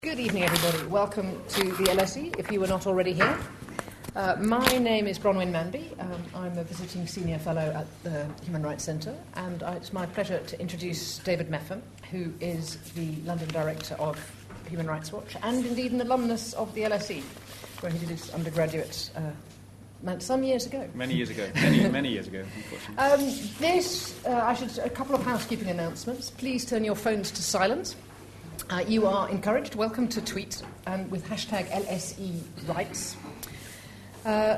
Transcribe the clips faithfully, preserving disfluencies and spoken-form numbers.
Good evening, everybody. Welcome to the L S E, if you were not already here. Uh, my name is Bronwyn Manby. Um, I'm a visiting senior fellow at the Human Rights Centre, and I, it's my pleasure to introduce David Meffam, who is the London Director of Human Rights Watch, and indeed an alumnus of the L S E, where he did his undergraduate uh, some years ago. Many years ago. Many, many years ago, unfortunately. Um, this, uh, I should, a couple of housekeeping announcements. Please turn your phones to silent. Uh, you are encouraged, welcome to tweet, and with hashtag L S E rights. Uh,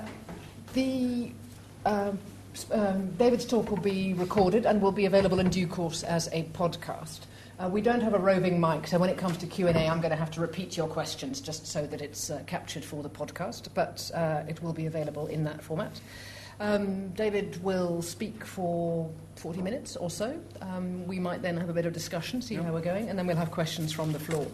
the uh, um, David's talk will be recorded and will be available in due course as a podcast. Uh, we don't have a roving mic, so when it comes to Q and A, I'm going to have to repeat your questions just so that it's uh, captured for the podcast, but uh, it will be available in that format. Um, David will speak for forty minutes or so. Um, we might then have a bit of discussion, see yep. how we're going, and then we'll have questions from the floor.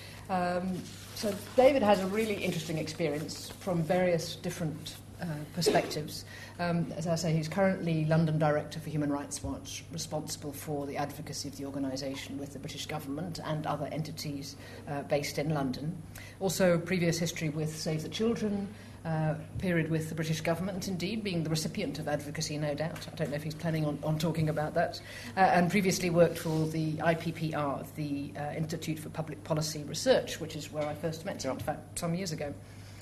Um, so David has a really interesting experience from various different uh, perspectives. Um, as I say, he's currently London Director for Human Rights Watch, responsible for the advocacy of the organisation with the British government and other entities uh, based in London. Also, previous history with Save the Children, Uh, period with the British government, indeed, being the recipient of advocacy, no doubt. I don't know if he's planning on, on talking about that. Uh, and previously worked for the I P P R, the uh, Institute for Public Policy Research, which is where I first met him, in fact, some years ago.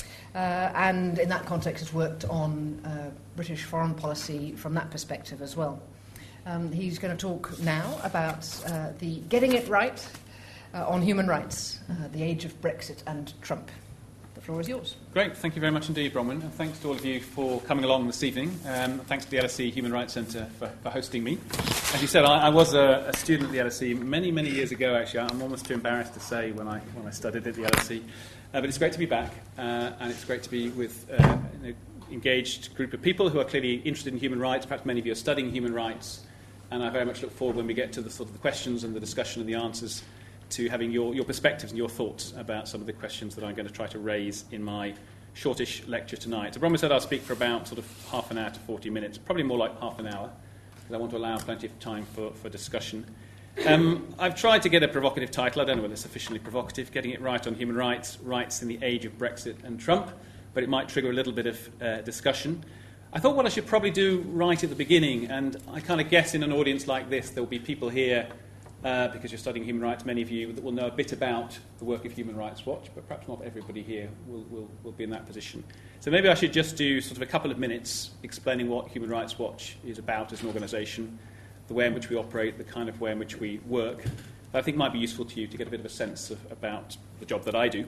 Uh, and in that context has worked on uh, British foreign policy from that perspective as well. Um, he's going to talk now about uh, the getting it right uh, on human rights, uh, the age of Brexit and Trump. The floor is yours. Great. Thank you very much indeed, Bronwyn. And thanks to all of you for coming along this evening. Um, thanks to the L S E Human Rights Centre for, for hosting me. As you said, I, I was a, a student at the L S E many, many years ago, actually. I'm almost too embarrassed to say when I when I studied at the L S E. Uh, but it's great to be back, uh, and it's great to be with uh, an engaged group of people who are clearly interested in human rights. Perhaps many of you are studying human rights, and I very much look forward when we get to the sort of the questions and the discussion and the answers to having your, your perspectives and your thoughts about some of the questions that I'm going to try to raise in my shortish lecture tonight. So Bronwyn said I'll speak for about sort of half an hour to forty minutes, probably more like half an hour, because I want to allow plenty of time for, for discussion. Um, I've tried to get a provocative title. I don't know whether it's sufficiently provocative, getting it right on human rights, rights in the age of Brexit and Trump, but it might trigger a little bit of uh, discussion. I thought what I should probably do right at the beginning, and I kind of guess in an audience like this there will be people here Uh, because you're studying human rights, many of you that will know a bit about the work of Human Rights Watch, but perhaps not everybody here will, will, will be in that position. So maybe I should just do sort of a couple of minutes explaining what Human Rights Watch is about as an organisation, the way in which we operate, the kind of way in which we work, that I think might be useful to you to get a bit of a sense of, about the job that I do.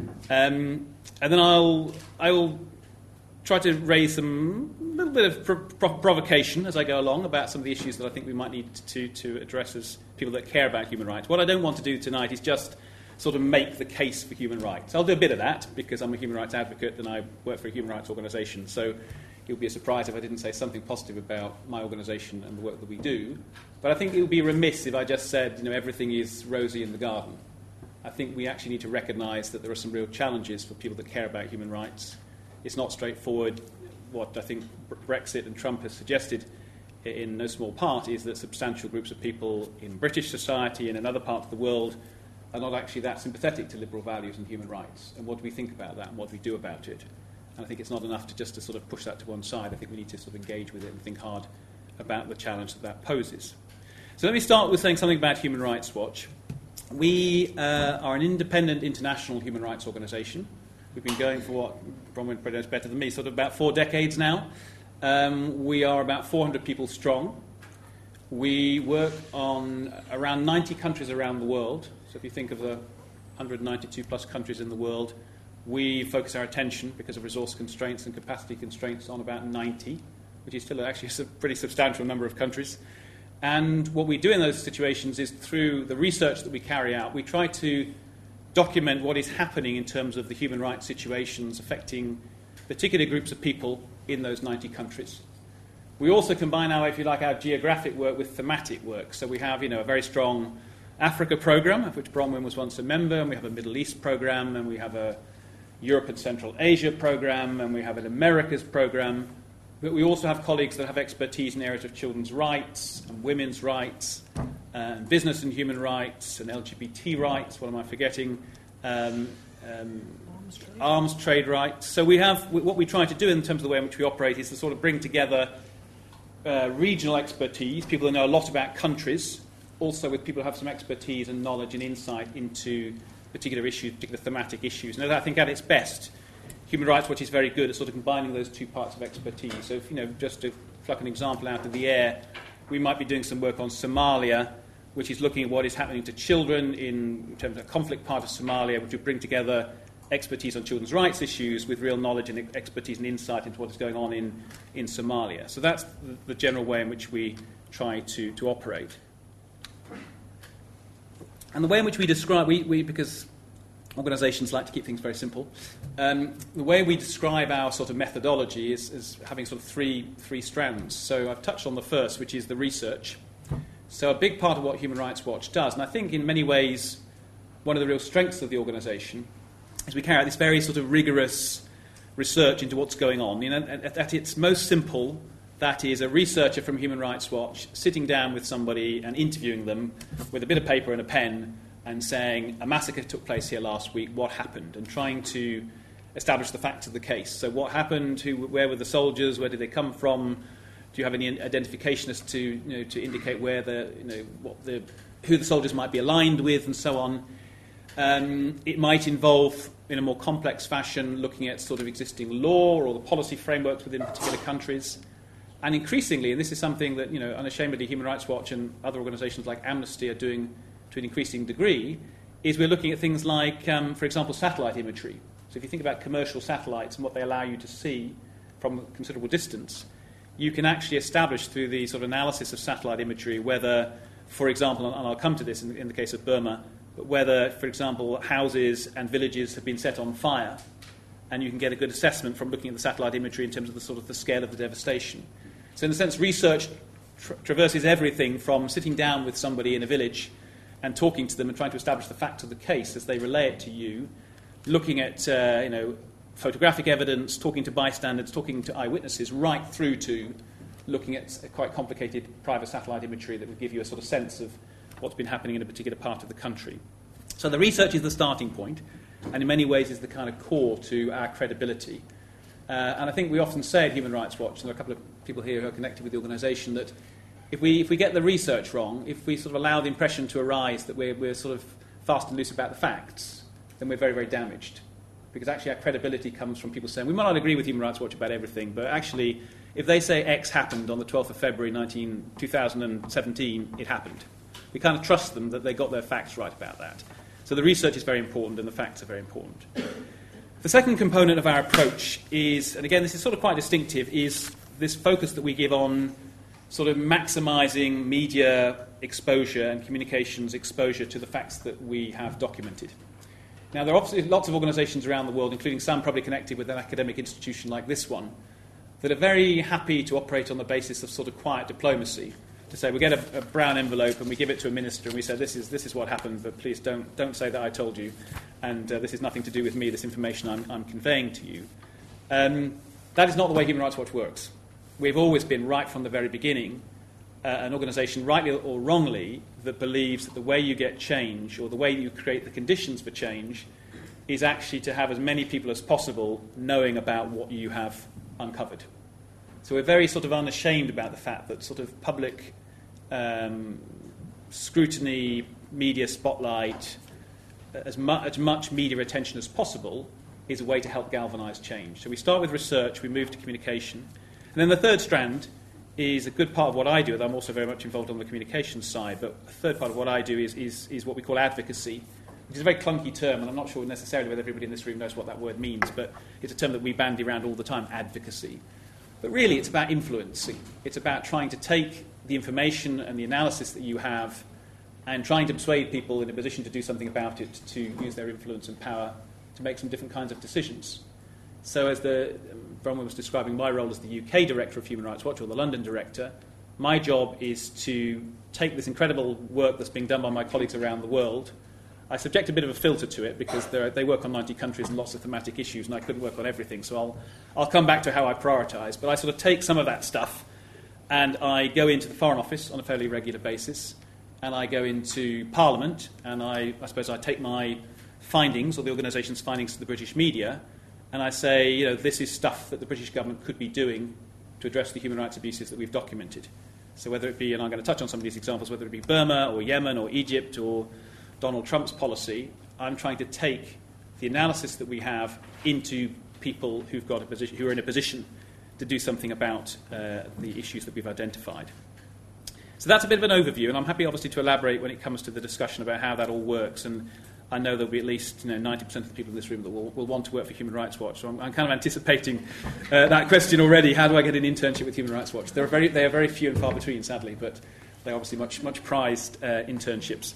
Um, and then I'll I'll try to raise some little bit of pro- pro- provocation as I go along about some of the issues that I think we might need to, to address as people that care about human rights. What I don't want to do tonight is just sort of make the case for human rights. I'll do a bit of that because I'm a human rights advocate and I work for a human rights organisation, so it would be a surprise if I didn't say something positive about my organisation and the work that we do. But I think it would be remiss if I just said, you know, everything is rosy in the garden. I think we actually need to recognise that there are some real challenges for people that care about human rights. It's not straightforward. What I think Brexit and Trump has suggested in no small part is that substantial groups of people in British society and in other parts of the world are not actually that sympathetic to liberal values and human rights. And what do we think about that and what do we do about it? And I think it's not enough to just to sort of push that to one side. I think we need to sort of engage with it and think hard about the challenge that that poses. So let me start with saying something about Human Rights Watch. We uh, are an independent international human rights organisation. We've been going for what Bronwyn probably knows better than me, sort of about four decades now. Um, we are about four hundred people strong. We work on around ninety countries around the world. So if you think of the one hundred ninety-two plus countries in the world, we focus our attention, because of resource constraints and capacity constraints, on about ninety, which is still actually a pretty substantial number of countries. And what we do in those situations is, through the research that we carry out, we try to document what is happening in terms of the human rights situations affecting particular groups of people in those ninety countries. We also combine our, if you like, our geographic work with thematic work. So we have, you know, a very strong Africa program, of which Bronwyn was once a member, and we have a Middle East program, and we have a Europe and Central Asia program, and we have an Americas program. But we also have colleagues that have expertise in areas of children's rights and women's rights, and business and human rights and L G B T rights. What am I forgetting? um, um, arms, trade. arms trade rights. So we have what we try to do in terms of the way in which we operate is to sort of bring together uh, regional expertise, people who know a lot about countries, also with people who have some expertise and knowledge and insight into particular issues, particular thematic issues. And I think at its best, Human Rights Watch is very good at sort of combining those two parts of expertise. So, if, you know, just to pluck an example out of the air, we might be doing some work on Somalia, which is looking at what is happening to children in terms of a conflict part of Somalia, which would bring together expertise on children's rights issues with real knowledge and expertise and insight into what is going on in, in Somalia. So that's the, the general way in which we try to, to operate. And the way in which we describe, we, we because organisations like to keep things very simple, um, the way we describe our sort of methodology is, is having sort of three, three strands. So I've touched on the first, which is the research. So a big part of what Human Rights Watch does, and I think in many ways one of the real strengths of the organisation, is we carry out this very sort of rigorous research into what's going on. You know, at, at its most simple, that is a researcher from Human Rights Watch sitting down with somebody and interviewing them with a bit of paper and a pen and saying, a massacre took place here last week, what happened? And trying to establish the facts of the case. So what happened, who, where were the soldiers, where did they come from? Do you have any identification as to, you know, to indicate where the, you know, what the, who the soldiers might be aligned with and so on? Um, it might involve, in a more complex fashion, looking at sort of existing law or the policy frameworks within particular countries. And increasingly, and this is something that, you know, unashamedly Human Rights Watch and other organisations like Amnesty are doing to an increasing degree, is we're looking at things like, um, for example, satellite imagery. So if you think about commercial satellites and what they allow you to see from a considerable distance, you can actually establish through the sort of analysis of satellite imagery whether, for example, and I'll come to this in, in the case of Burma, but whether, for example, houses and villages have been set on fire. And you can get a good assessment from looking at the satellite imagery in terms of the sort of the scale of the devastation. So in a sense, research tra- traverses everything from sitting down with somebody in a village and talking to them and trying to establish the facts of the case as they relay it to you, looking at uh, you know, photographic evidence, talking to bystanders, talking to eyewitnesses, right through to looking at quite complicated private satellite imagery that would give you a sort of sense of what's been happening in a particular part of the country. So the research is the starting point, and in many ways is the kind of core to our credibility. Uh, and I think we often say at Human Rights Watch, and there are a couple of people here who are connected with the organisation, that if we if we get the research wrong, if we sort of allow the impression to arise that we're, we're sort of fast and loose about the facts, then we're very, very damaged. Because actually our credibility comes from people saying, we might not agree with Human Rights Watch about everything, but actually if they say X happened on the twelfth of February two thousand seventeen, it happened. We kind of trust them that they got their facts right about that. So the research is very important and the facts are very important. The second component of our approach is, and again this is sort of quite distinctive, is this focus that we give on sort of maximising media exposure and communications exposure to the facts that we have documented. Now there are obviously lots of organisations around the world, including some probably connected with an academic institution like this one, that are very happy to operate on the basis of sort of quiet diplomacy. To say we get a, a brown envelope and we give it to a minister and we say this is this is what happened, but please don't don't say that I told you, and uh, this is nothing to do with me. This information I'm, I'm conveying to you. Um, that is not the way Human Rights Watch works. We've always been right from the very beginning uh, an organisation, rightly or wrongly, that believes that the way you get change or the way you create the conditions for change is actually to have as many people as possible knowing about what you have uncovered. So we're very sort of unashamed about the fact that sort of public um, scrutiny, media spotlight, as, mu- as much media attention as possible is a way to help galvanise change. So we start with research, we move to communication. And then the third strand is a good part of what I do, and I'm also very much involved on the communications side, but a third part of what I do is, is, is what we call advocacy, which is a very clunky term, and I'm not sure necessarily whether everybody in this room knows what that word means, but it's a term that we bandy around all the time, advocacy. But really it's about influencing. It's about trying to take the information and the analysis that you have and trying to persuade people in a position to do something about it, to use their influence and power to make some different kinds of decisions. So as the um, Bronwyn was describing my role as the U K director of Human Rights Watch, or the London director, my job is to take this incredible work that's being done by my colleagues around the world. I subject a bit of a filter to it because are, they work on ninety countries and lots of thematic issues, and I couldn't work on everything, so I'll, I'll come back to how I prioritise. But I sort of take some of that stuff and I go into the Foreign Office on a fairly regular basis, and I go into Parliament, and I, I suppose I take my findings, or the organisation's findings, to the British media, and I say, you know, this is stuff that the British government could be doing to address the human rights abuses that we've documented. So whether it be, and I'm going to touch on some of these examples, whether it be Burma or Yemen or Egypt or Donald Trump's policy, I'm trying to take the analysis that we have into people who've got a position, who are in a position to do something about uh, the issues that we've identified. So that's a bit of an overview, and I'm happy, obviously, to elaborate when it comes to the discussion about how that all works. And I know there'll be at least, you know, ninety percent of the people in this room that will, will want to work for Human Rights Watch. So I'm, I'm kind of anticipating uh, that question already. How do I get an internship with Human Rights Watch? There are very, they are very few and far between, sadly, but they're obviously much, much prized uh, internships.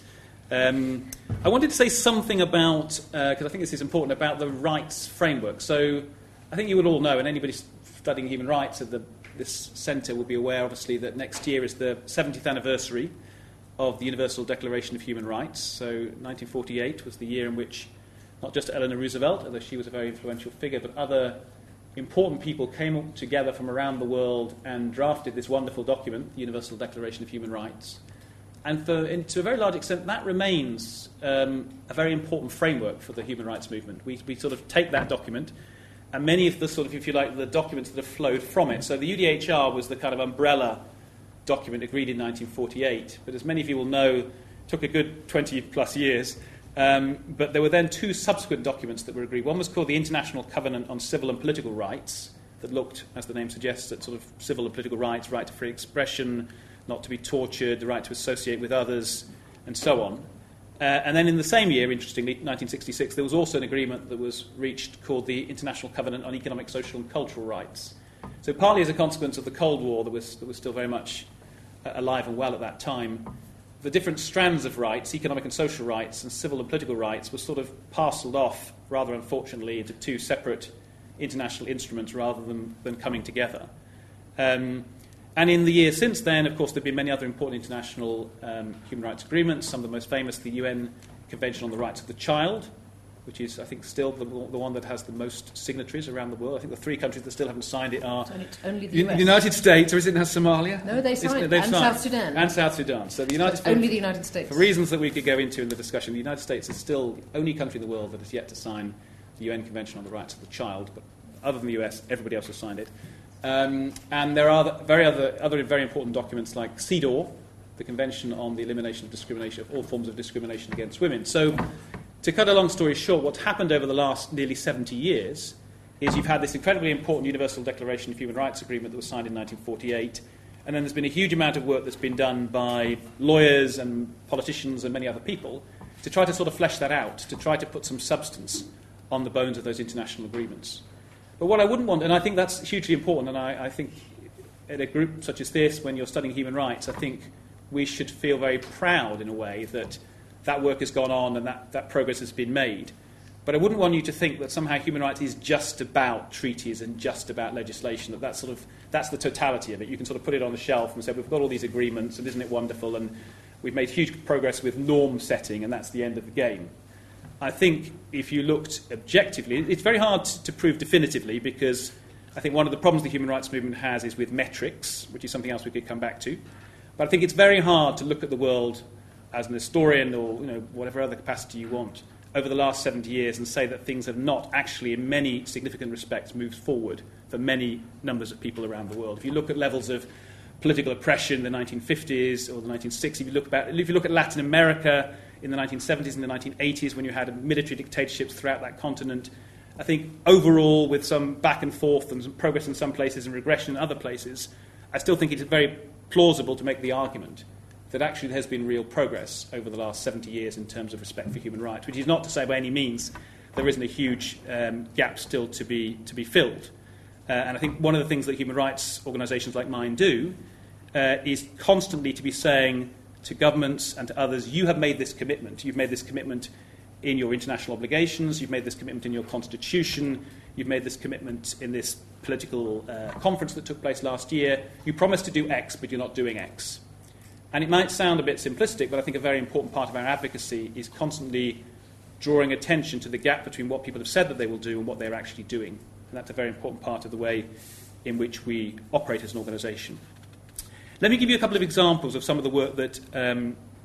Um, I wanted to say something about, because uh, I think this is important, about the rights framework. So I think you would all know, and anybody studying human rights at the, this centre will be aware, obviously, that next year is the seventieth anniversary of the Universal Declaration of Human Rights. So nineteen forty-eight was the year in which not just Eleanor Roosevelt, although she was a very influential figure, but other important people came together from around the world and drafted this wonderful document, the Universal Declaration of Human Rights. And for, in, to a very large extent, that remains um, a very important framework for the human rights movement. We, we sort of take that document, and many of the sort of, if you like, the documents that have flowed from it. So the U D H R was the kind of umbrella document agreed in nineteen forty-eight, but as many of you will know, it took a good twenty plus years. Um, but there were then two subsequent documents that were agreed. One was called the International Covenant on Civil and Political Rights, that looked, as the name suggests, at sort of civil and political rights, right to free expression, not to be tortured, the right to associate with others, and so on. Uh, and then in the same year, interestingly, nineteen sixty-six, there was also an agreement that was reached called the International Covenant on Economic, Social and Cultural Rights. So partly as a consequence of the Cold War that was, that was still very much uh, alive and well at that time, the different strands of rights, economic and social rights and civil and political rights, were sort of parcelled off, rather unfortunately, into two separate international instruments rather than, than coming together. Um, And in the years since then, of course, there have been many other important international um, human rights agreements, some of the most famous, the U N Convention on the Rights of the Child, which is, I think, still the, the one that has the most signatories around the world. I think the three countries that still haven't signed it are only, only the U- U S. United States, or is it now Somalia? No, they signed, they've and signed. South Sudan. And South Sudan. So the United But States, only the United States. for reasons that we could go into in the discussion, the United States is still the only country in the world that has yet to sign the U N Convention on the Rights of the Child. But other than the U S, everybody else has signed it. Um, and there are very other, other very important documents like C E D A W, the Convention on the Elimination of Discrimination, of all forms of discrimination against women. So, to cut a long story short, what's happened over the last nearly seventy years is you've had this incredibly important Universal Declaration of Human Rights Agreement that was signed in nineteen forty-eight, and then there's been a huge amount of work that's been done by lawyers and politicians and many other people to try to sort of flesh that out, to try to put some substance on the bones of those international agreements. But what I wouldn't want, and I think that's hugely important, and I, I think at a group such as this, when you're studying human rights, I think we should feel very proud in a way that that work has gone on and that, that progress has been made. But I wouldn't want you to think that somehow human rights is just about treaties and just about legislation, that that's, sort of, that's the totality of it. You can sort of put it on the shelf and say, we've got all these agreements, and isn't it wonderful, and we've made huge progress with norm setting, and that's the end of the game. I think if you looked objectively, it's very hard to prove definitively, because I think one of the problems the human rights movement has is with metrics, which is something else we could come back to. But I think it's very hard to look at the world as an historian, or you know, whatever other capacity you want, over the last seventy years and say that things have not actually, in many significant respects, moved forward for many numbers of people around the world. If you look at levels of political oppression in the nineteen fifties or the nineteen sixties, if you look, about, if you look at Latin America in the nineteen seventies and the nineteen eighties, when you had military dictatorships throughout that continent, I think overall, with some back and forth and some progress in some places and regression in other places, I still think it's very plausible to make the argument that actually there has been real progress over the last seventy years in terms of respect for human rights, which is not to say by any means there isn't a huge um, gap still to be, to be filled. Uh, and I think one of the things that human rights organisations like mine do uh, is constantly to be saying to governments and to others, you have made this commitment. You've made this commitment in your international obligations, you've made this commitment in your constitution, you've made this commitment in this political uh, conference that took place last year. You promised to do X, but you're not doing X. And it might sound a bit simplistic, but I think a very important part of our advocacy is constantly drawing attention to the gap between what people have said that they will do and what they're actually doing. And that's a very important part of the way in which we operate as an organisation. Let me give you a couple of examples of some of the work that um,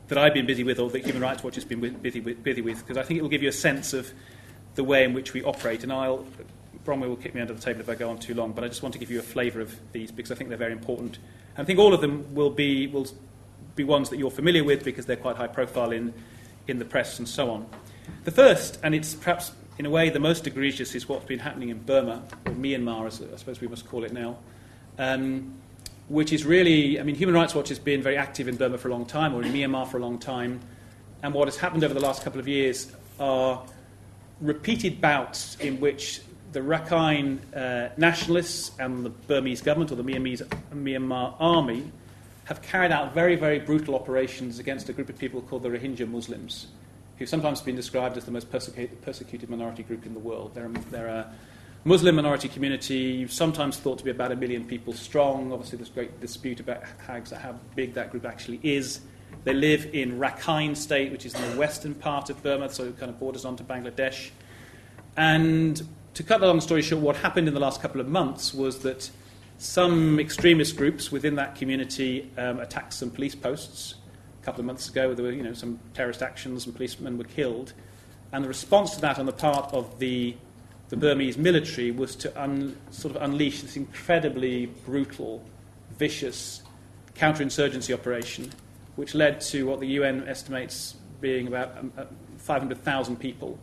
that I've been busy with, or that Human Rights Watch has been busy with, busy with, because I think it will give you a sense of the way in which we operate. And I'll, Bronwyn will kick me under the table if I go on too long, but I just want to give you a flavour of these because I think they're very important. And I think all of them will be will be ones that you're familiar with because they're quite high profile in, in the press and so on. The first, and it's perhaps in a way the most egregious, is what's been happening in Burma, or Myanmar as I suppose we must call it now, um, which is really, I mean, Human Rights Watch has been very active in Burma for a long time, or in Myanmar for a long time, and what has happened over the last couple of years are repeated bouts in which the Rakhine uh, nationalists and the Burmese government, or the Myanmar's, Myanmar army, have carried out very, very brutal operations against a group of people called the Rohingya Muslims, who've sometimes been described as the most persecuted, persecuted minority group in the world. They're, they're a Muslim minority community, sometimes thought to be about a million people strong. Obviously, there's great dispute about how, how big that group actually is. They live in Rakhine State, which is in the western part of Burma, so it kind of borders onto Bangladesh. And to cut the long story short, what happened in the last couple of months was that some extremist groups within that community um, attacked some police posts. A couple of months ago, there were you know, some terrorist actions and policemen were killed. And the response to that on the part of the, the Burmese military was to un, sort of unleash this incredibly brutal, vicious counterinsurgency operation, which led to what the U N estimates being about um, uh, five hundred thousand people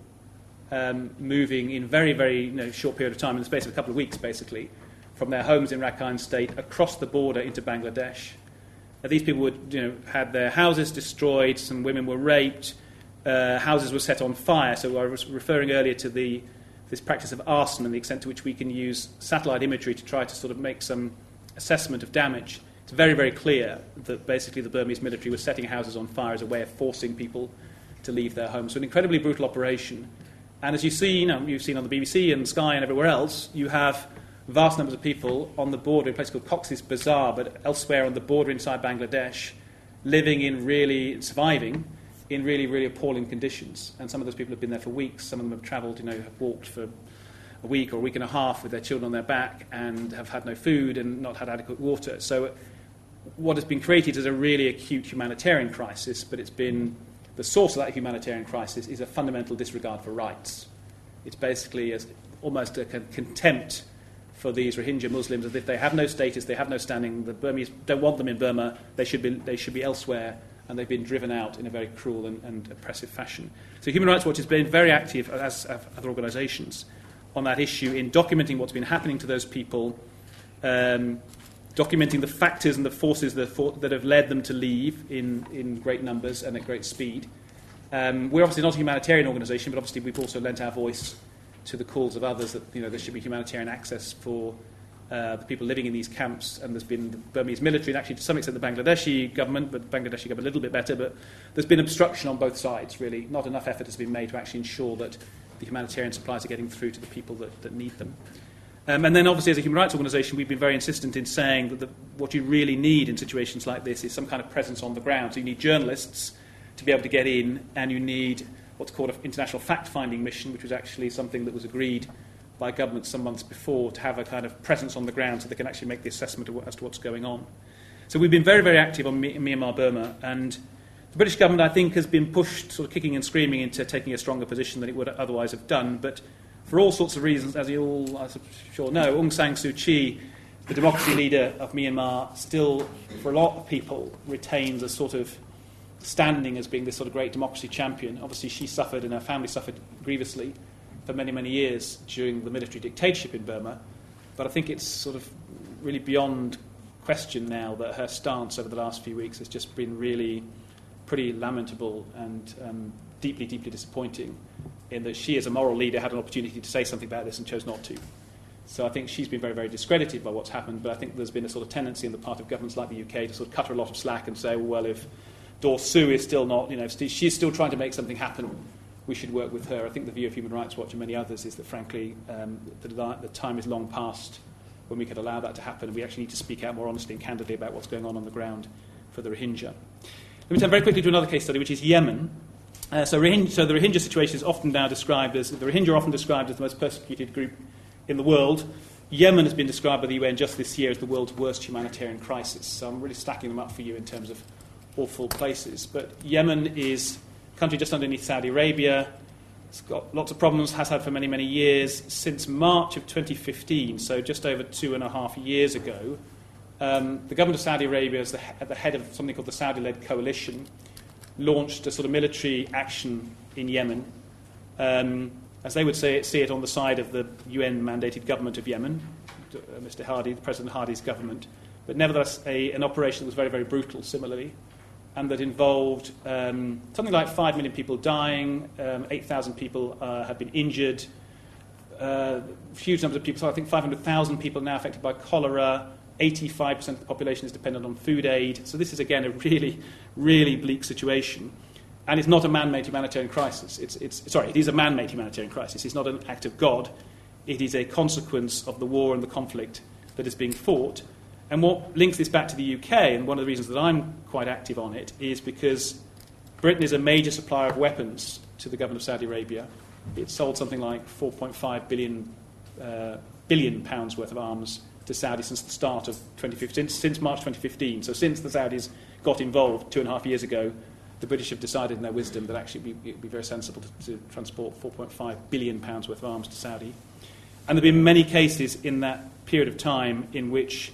um, moving in very, very you know, short period of time, in the space of a couple of weeks, basically, from their homes in Rakhine State across the border into Bangladesh. Uh, these people would, you know, had their houses destroyed, some women were raped, uh, houses were set on fire. So I was referring earlier to the, this practice of arson and the extent to which we can use satellite imagery to try to sort of make some assessment of damage. It's very, very clear that basically the Burmese military was setting houses on fire as a way of forcing people to leave their homes. So an incredibly brutal operation. And as you see, you know, you've seen on the B B C and Sky and everywhere else, you have vast numbers of people on the border, in a place called Cox's Bazar, but elsewhere on the border inside Bangladesh, living in really, surviving in really, really appalling conditions. And some of those people have been there for weeks. Some of them have travelled, you know, have walked for a week or a week and a half with their children on their back and have had no food and not had adequate water. So what has been created is a really acute humanitarian crisis, but it's been, the source of that humanitarian crisis is a fundamental disregard for rights. It's basically a, almost a contempt for these Rohingya Muslims, as if they have no status, they have no standing, the Burmese don't want them in Burma, they should be, they should be elsewhere, and they've been driven out in a very cruel and, and oppressive fashion. So Human Rights Watch has been very active, as have other organisations, on that issue in documenting what's been happening to those people, um, documenting the factors and the forces that, for, that have led them to leave in, in great numbers and at great speed. Um, we're obviously not a humanitarian organisation, but obviously we've also lent our voice to the calls of others that you know there should be humanitarian access for uh, the people living in these camps. And there's been the Burmese military, and actually to some extent the Bangladeshi government, but Bangladeshi government a little bit better, but there's been obstruction on both sides, really. Not enough effort has been made to actually ensure that the humanitarian supplies are getting through to the people that, that need them. Um, and then obviously as a human rights organisation we've been very insistent in saying that the, what you really need in situations like this is some kind of presence on the ground. So you need journalists to be able to get in, and you need what's called an international fact-finding mission, which was actually something that was agreed by governments some months before, to have a kind of presence on the ground so they can actually make the assessment of what, as to what's going on. So we've been very, very active on Myanmar, Burma, and the British government, I think, has been pushed sort of kicking and screaming into taking a stronger position than it would otherwise have done. But for all sorts of reasons, as you all, I'm sure, know, Aung San Suu Kyi, the democracy leader of Myanmar, still, for a lot of people, retains a sort of standing as being this sort of great democracy champion. Obviously, she suffered and her family suffered grievously for many, many years during the military dictatorship in Burma. But I think it's sort of really beyond question now that her stance over the last few weeks has just been really pretty lamentable and um, deeply, deeply disappointing, in that she, as a moral leader, had an opportunity to say something about this and chose not to. So I think she's been very, very discredited by what's happened, but I think there's been a sort of tendency on the part of governments like the U K to sort of cut her a lot of slack and say, well, if Daw Suu is still not, you know, if she's still trying to make something happen, we should work with her. I think the view of Human Rights Watch and many others is that, frankly, um, the, the time is long past when we could allow that to happen, and we actually need to speak out more honestly and candidly about what's going on on the ground for the Rohingya. Let me turn very quickly to another case study, which is Yemen. Uh, so, Rohingya, so the Rohingya situation is often now described as, the Rohingya are often described as the most persecuted group in the world. Yemen has been described by the U N just this year as the world's worst humanitarian crisis. So I'm really stacking them up for you in terms of awful places. But Yemen is a country just underneath Saudi Arabia. It's got lots of problems, has had for many, many years. Since March of twenty fifteen, so just over two and a half years ago, um, the government of Saudi Arabia, is the, at the head of something called the Saudi-led coalition, launched a sort of military action in Yemen. Um, as they would say it, see it on the side of the U N-mandated government of Yemen, uh, Mister Hadi, President Hadi's government, but nevertheless a, an operation that was very, very brutal, similarly, and that involved um, something like five million people dying, um, eight thousand people uh, have been injured, uh, huge numbers of people, so I think five hundred thousand people now affected by cholera, eighty-five percent of the population is dependent on food aid. So this is, again, a really, really bleak situation. And it's not a man-made humanitarian crisis. It's, it's, sorry, it is a man-made humanitarian crisis. It's not an act of God. It is a consequence of the war and the conflict that is being fought. And what links this back to the U K, and one of the reasons that I'm quite active on it, is because Britain is a major supplier of weapons to the government of Saudi Arabia. It's sold something like four point five billion, uh, billion pounds worth of arms to Saudi since the start of twenty fifteen, since, since March twenty fifteen. So since the Saudis got involved two and a half years ago, the British have decided in their wisdom that actually it would be very sensible to, to transport four point five billion pounds worth of arms to Saudi. And there have been many cases in that period of time in which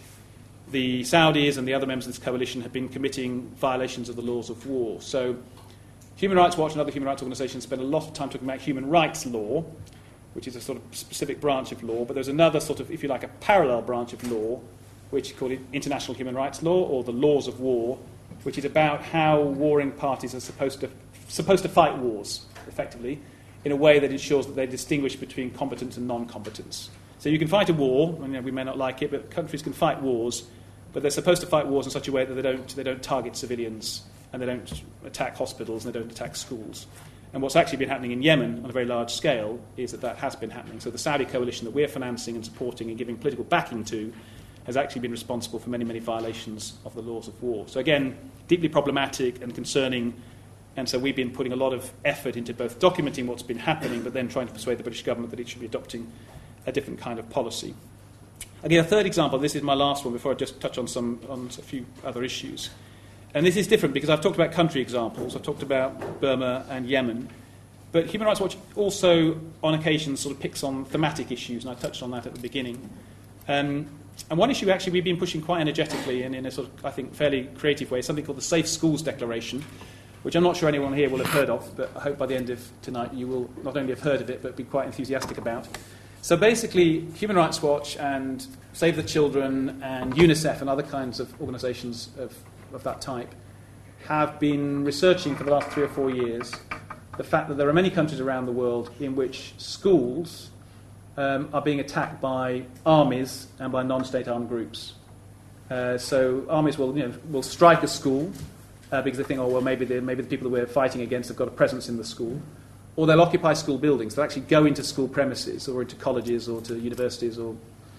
the Saudis and the other members of this coalition have been committing violations of the laws of war. So Human Rights Watch and other human rights organisations spend a lot of time talking about human rights law, which is a sort of specific branch of law, but there's another sort of, if you like, a parallel branch of law, which is called international human rights law, or the laws of war, which is about how warring parties are supposed to supposed to fight wars, effectively, in a way that ensures that they distinguish between competence and non-competence. So you can fight a war, and you know, we may not like it, but countries can fight wars, but they're supposed to fight wars in such a way that they don't they don't target civilians, and they don't attack hospitals, and they don't attack schools. And what's actually been happening in Yemen on a very large scale is that that has been happening. So the Saudi coalition that we're financing and supporting and giving political backing to has actually been responsible for many, many violations of the laws of war. So again, deeply problematic and concerning, and so we've been putting a lot of effort into both documenting what's been happening, but then trying to persuade the British government that it should be adopting a different kind of policy. Again, a third example, this is my last one before I just touch on some on a few other issues. And this is different because I've talked about country examples, I've talked about Burma and Yemen, but Human Rights Watch also on occasion sort of picks on thematic issues, and I touched on that at the beginning. Um, And one issue actually we've been pushing quite energetically and in a sort of, I think, fairly creative way, something called the Safe Schools Declaration, which I'm not sure anyone here will have heard of, but I hope by the end of tonight you will not only have heard of it, but be quite enthusiastic about. So basically, Human Rights Watch and Save the Children and UNICEF and other kinds of organisations of, of that type have been researching for the last three or four years the fact that there are many countries around the world in which schools Um, are being attacked by armies and by non-state armed groups. Uh, so armies will, you know, will strike a school uh, because they think, oh well, maybe the maybe the people that we're fighting against have got a presence in the school, or they'll occupy school buildings. They'll actually go into school premises or into colleges or to universities or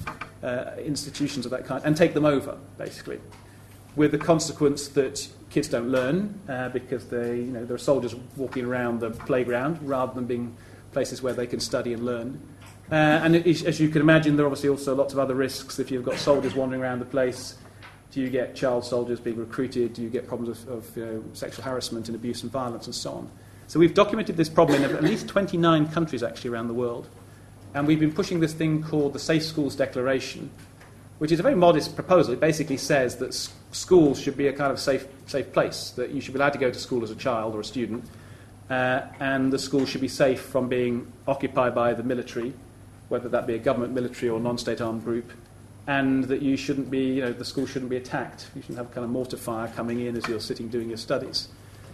uh, institutions of that kind and take them over, basically, with the consequence that kids don't learn uh, because they, you know, there are soldiers walking around the playground rather than being places where they can study and learn. Uh, and it, as you can imagine, there are obviously also lots of other risks. If you've got soldiers wandering around the place, do you get child soldiers being recruited? Do you get problems of, of you know, sexual harassment and abuse and violence and so on? So we've documented this problem in at least twenty-nine countries actually around the world. And we've been pushing this thing called the Safe Schools Declaration, which is a very modest proposal. It basically says that s- schools should be a kind of safe, safe place, that you should be allowed to go to school as a child or a student, uh, and the school should be safe from being occupied by the military, whether that be a government, military, or non-state armed group, and that you shouldn't be, you know, the school shouldn't be attacked. You shouldn't have a kind of mortar fire coming in as you're sitting doing your studies.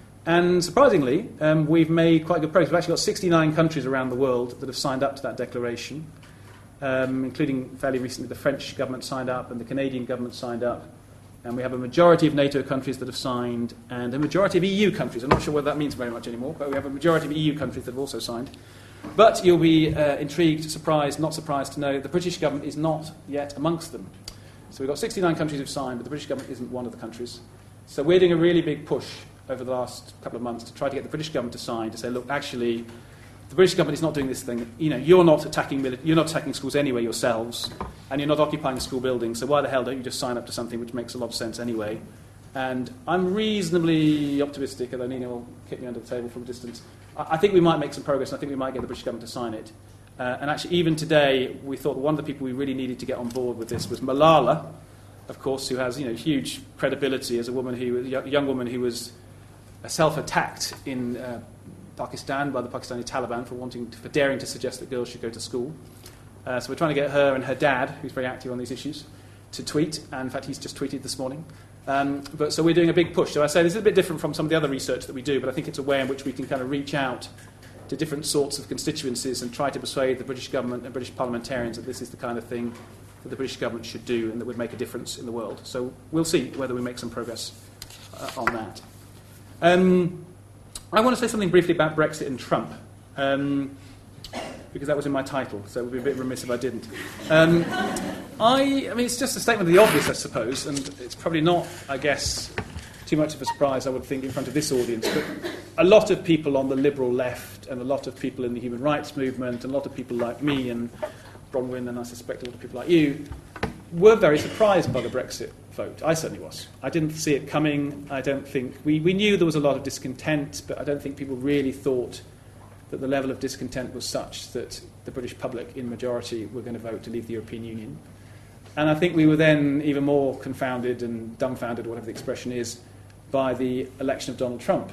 And surprisingly, um, we've made quite good progress. We've actually got sixty-nine countries around the world that have signed up to that declaration, um, including fairly recently the French government signed up and the Canadian government signed up. And we have a majority of NATO countries that have signed and a majority of E U countries. I'm not sure whether that means very much anymore, but we have a majority of E U countries that have also signed. But you'll be uh, intrigued, surprised, not surprised to know the British government is not yet amongst them. So we've got sixty-nine countries who've signed, but the British government isn't one of the countries. So we're doing a really big push over the last couple of months to try to get the British government to sign, to say, look, actually, the British government is not doing this thing. You know, you're not attacking mili- you're not attacking schools anyway yourselves, and you're not occupying school buildings. So why the hell don't you just sign up to something which makes a lot of sense anyway? And I'm reasonably optimistic, although Nina will kick me under the table from a distance. I, I think we might make some progress, and I think we might get the British government to sign it. Uh, and actually, even today, we thought one of the people we really needed to get on board with this was Malala, of course, who has, you know, huge credibility as a woman who, a young woman who was self-attacked in uh, Pakistan by the Pakistani Taliban for wanting, to, for daring to suggest that girls should go to school. Uh, so we're trying to get her and her dad, who's very active on these issues, to tweet. And in fact, he's just tweeted this morning. Um, but so we're doing a big push. So I say this is a bit different from some of the other research that we do, but I think it's a way in which we can kind of reach out to different sorts of constituencies and try to persuade the British government and British parliamentarians that this is the kind of thing that the British government should do and that would make a difference in the world. So we'll see whether we make some progress uh, on that. Um, I want to say something briefly about Brexit and Trump, um, because that was in my title, so it would be a bit remiss if I didn't. Um, I, I mean, it's just a statement of the obvious, I suppose, and it's probably not, I guess, too much of a surprise, I would think, in front of this audience, but a lot of people on the liberal left and a lot of people in the human rights movement and a lot of people like me and Bronwyn and I suspect a lot of people like you were very surprised by the Brexit vote. I certainly was. I didn't see it coming. I don't think... We, we knew there was a lot of discontent, but I don't think people really thought that the level of discontent was such that the British public, in majority, were going to vote to leave the European Union. And I think we were then even more confounded and dumbfounded, whatever the expression is, by the election of Donald Trump.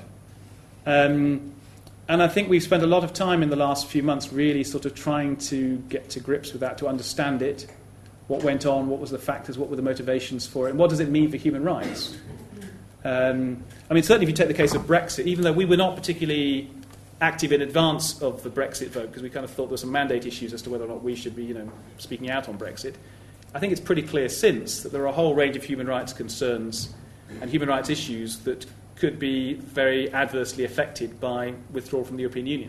Um, and I think we've spent a lot of time in the last few months really sort of trying to get to grips with that, to understand it, what went on, what was the factors, what were the motivations for it, and what does it mean for human rights. Um, I mean, certainly if you take the case of Brexit, even though we were not particularly active in advance of the Brexit vote, because we kind of thought there were some mandate issues as to whether or not we should be, you know, speaking out on Brexit, I think it's pretty clear since that there are a whole range of human rights concerns and human rights issues that could be very adversely affected by withdrawal from the European Union.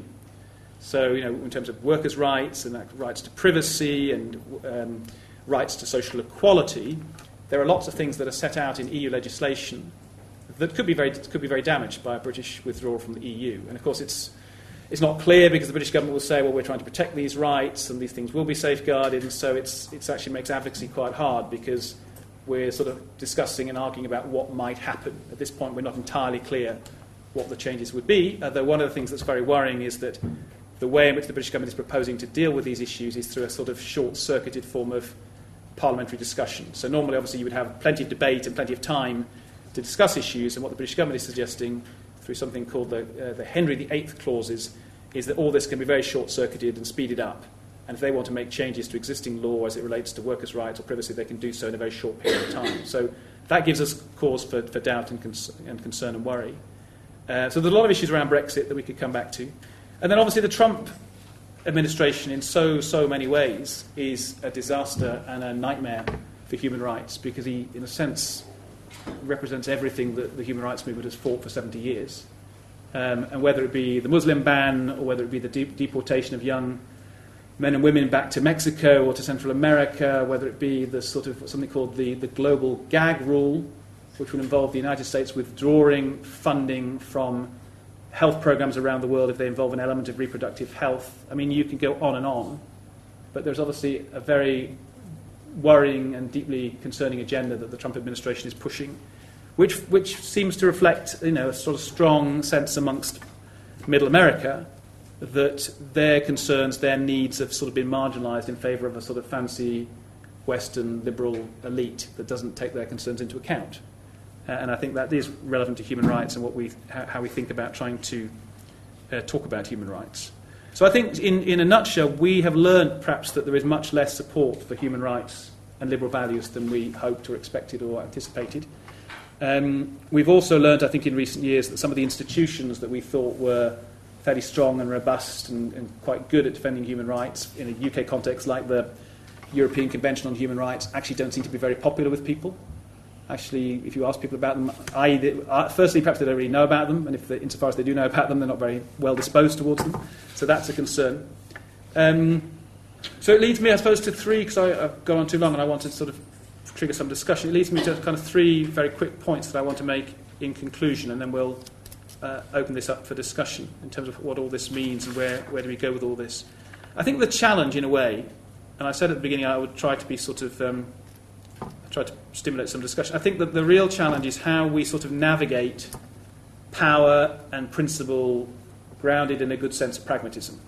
So, you know, in terms of workers' rights and rights to privacy and um, rights to social equality, there are lots of things that are set out in E U legislation that could be very could be very damaged by a British withdrawal from the E U. And of course, it's it's not clear because the British government will say, well, we're trying to protect these rights and these things will be safeguarded, and so it's it's actually makes advocacy quite hard because we're sort of discussing and arguing about what might happen. At this point, we're not entirely clear what the changes would be, although one of the things that's very worrying is that the way in which the British government is proposing to deal with these issues is through a sort of short-circuited form of parliamentary discussion. So normally, obviously, you would have plenty of debate and plenty of time to discuss issues, and what the British government is suggesting through something called the, uh, the Henry the Eighth clauses is that all this can be very short-circuited and speeded up. And if they want to make changes to existing law as it relates to workers' rights or privacy, they can do so in a very short period of time. So that gives us cause for, for doubt and, cons- and concern and worry. Uh, so there's a lot of issues around Brexit that we could come back to. And then obviously the Trump administration in so, so many ways is a disaster and a nightmare for human rights because he, in a sense, represents everything that the human rights movement has fought for seventy years. Um, and whether it be the Muslim ban or whether it be the de- deportation of young men and women back to Mexico or to Central America, whether it be the sort of something called the, the global gag rule, which would involve the United States withdrawing funding from health programs around the world if they involve an element of reproductive health. I mean, you can go on and on, but there's obviously a very worrying and deeply concerning agenda that the Trump administration is pushing, which which seems to reflect, you know, a sort of strong sense amongst Middle America that their concerns, their needs have sort of been marginalised in favour of a sort of fancy Western liberal elite that doesn't take their concerns into account. Uh, and I think that is relevant to human rights and what we, how, how we think about trying to uh, talk about human rights. So I think in, in a nutshell, we have learned perhaps that there is much less support for human rights and liberal values than we hoped or expected or anticipated. Um, we've also learned, I think, in recent years that some of the institutions that we thought were fairly strong and robust and, and quite good at defending human rights in a U K context, like the European Convention on Human Rights, actually don't seem to be very popular with people. Actually, if you ask people about them, I, firstly, perhaps they don't really know about them, and if they, insofar as they do know about them, they're not very well disposed towards them. So that's a concern. Um, so it leads me, I suppose, to three, because I've gone on too long and I want to sort of trigger some discussion. It leads me to kind of three very quick points that I want to make in conclusion, and then we'll uh, open this up for discussion in terms of what all this means and where, where do we go with all this. I think the challenge, in a way, and I said at the beginning I would try to be sort of... Um, try to stimulate some discussion. I think that the real challenge is how we sort of navigate power and principle grounded in a good sense of pragmatism.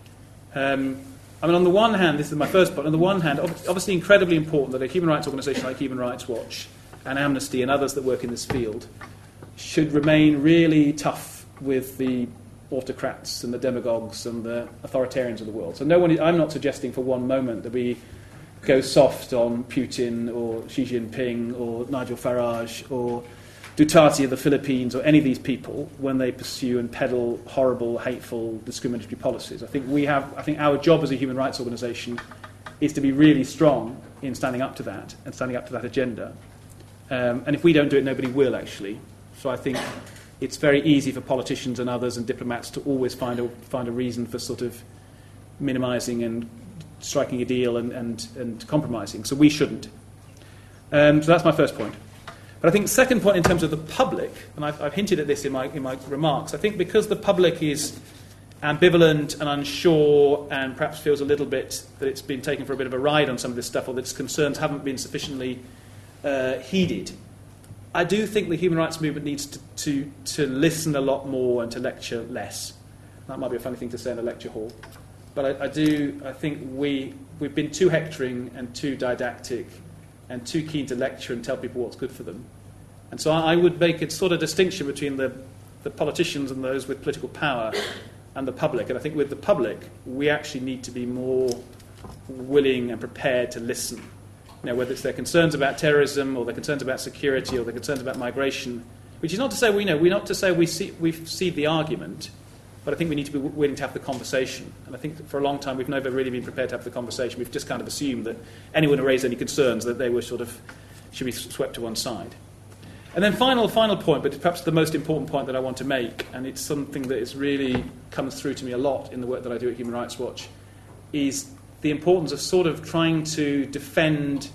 Um, I mean, on the one hand, this is my first point, on the one hand, obviously incredibly important that a human rights organisation like Human Rights Watch and Amnesty and others that work in this field should remain really tough with the autocrats and the demagogues and the authoritarians of the world. So no one, I'm not suggesting for one moment that we go soft on Putin or Xi Jinping or Nigel Farage or Duterte of the Philippines or any of these people when they pursue and peddle horrible, hateful, discriminatory policies. I think we have. I think our job as a human rights organisation is to be really strong in standing up to that and standing up to that agenda. Um, and if we don't do it, nobody will actually. So I think it's very easy for politicians and others and diplomats to always find a find a reason for sort of minimising and striking a deal and, and, and compromising. So we shouldn't. Um, so that's my first point. But I think the second point in terms of the public, and I've, I've hinted at this in my, in my remarks, I think because the public is ambivalent and unsure and perhaps feels a little bit that it's been taken for a bit of a ride on some of this stuff or that its concerns haven't been sufficiently uh, heeded, I do think the human rights movement needs to, to, to listen a lot more and to lecture less. That might be a funny thing to say in a lecture hall. But I, I do, I think we, we've been too hectoring and too didactic and too keen to lecture and tell people what's good for them. And so I, I would make a sort of distinction between the, the politicians and those with political power and the public. And I think with the public, we actually need to be more willing and prepared to listen. You know, whether it's their concerns about terrorism or their concerns about security or their concerns about migration, which is not to say we know, we're not to say we see, we've seen the argument, but I think we need to be willing to have the conversation. And I think that for a long time we've never really been prepared to have the conversation. We've just kind of assumed that anyone who raised any concerns, that they were sort of, should be swept to one side. And then final, final point, but perhaps the most important point that I want to make, and it's something that is really comes through to me a lot in the work that I do at Human Rights Watch, is the importance of sort of trying to defend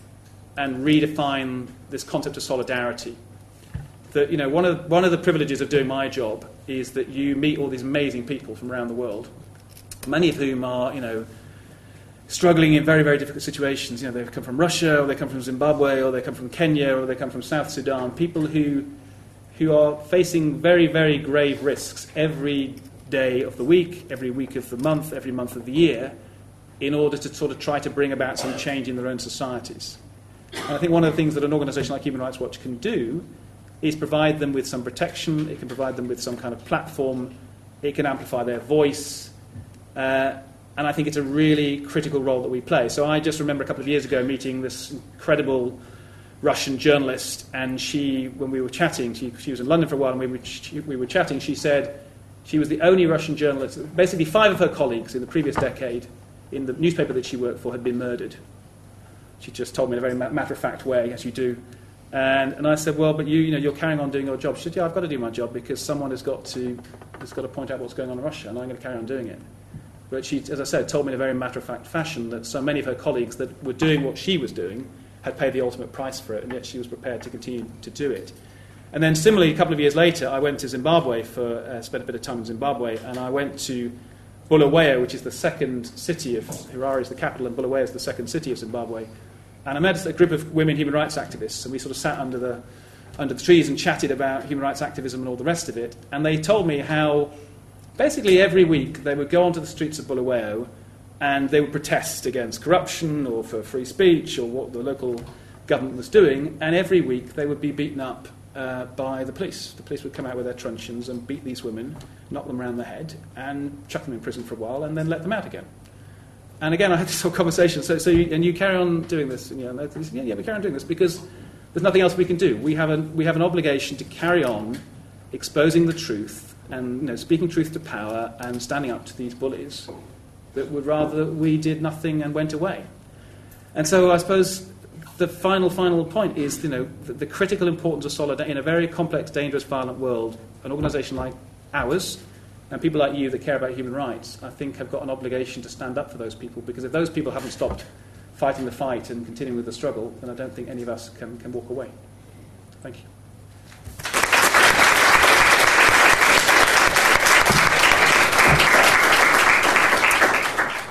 and redefine this concept of solidarity. That, you know, one of one of the privileges of doing my job is that you meet all these amazing people from around the world, many of whom are, you know, struggling in very, very difficult situations. You know, they come from Russia, or they come from Zimbabwe, or they come from Kenya, or they come from South Sudan. People who who are facing very, very grave risks every day of the week, every week of the month, every month of the year, in order to sort of try to bring about some change in their own societies. And I think one of the things that an organisation like Human Rights Watch can do is provide them with some protection, it can provide them with some kind of platform, it can amplify their voice, uh, and I think it's a really critical role that we play. So I just remember a couple of years ago meeting this incredible Russian journalist, and she, when we were chatting, she, she was in London for a while, and we were, she, we were chatting, she said she was the only Russian journalist, basically five of her colleagues in the previous decade in the newspaper that she worked for had been murdered. She just told me in a very matter-of-fact way, as you do. And, and I said, well, but you, you know, you're carrying on doing your job. She said, yeah, I've got to do my job because someone has got to has got to point out what's going on in Russia, and I'm going to carry on doing it. But she, as I said, told me in a very matter-of-fact fashion that so many of her colleagues that were doing what she was doing had paid the ultimate price for it, and yet she was prepared to continue to do it. And then similarly, a couple of years later, I went to Zimbabwe for uh, spent a bit of time in Zimbabwe, and I went to Bulawayo, which is the second city of Harare is the capital, and Bulawayo is the second city of Zimbabwe. And I met a group of women human rights activists, and we sort of sat under the under the trees and chatted about human rights activism and all the rest of it. And they told me how basically every week they would go onto the streets of Bulawayo and they would protest against corruption or for free speech or what the local government was doing, and every week they would be beaten up uh, by the police. The police would come out with their truncheons and beat these women, knock them around the head, and chuck them in prison for a while, and then let them out again. And again, I had this whole conversation. So, so you, and you carry on doing this. And, you know, yeah, yeah, we carry on doing this because there's nothing else we can do. We have a we have an obligation to carry on exposing the truth and, you know, speaking truth to power and standing up to these bullies that would rather we did nothing and went away. And so, I suppose the final final point is, you know, the, the critical importance of solidarity in a very complex, dangerous, violent world. An organisation like ours. And people like you that care about human rights, I think, have got an obligation to stand up for those people, because if those people haven't stopped fighting the fight and continuing with the struggle, then I don't think any of us can, can walk away. Thank you. Thank you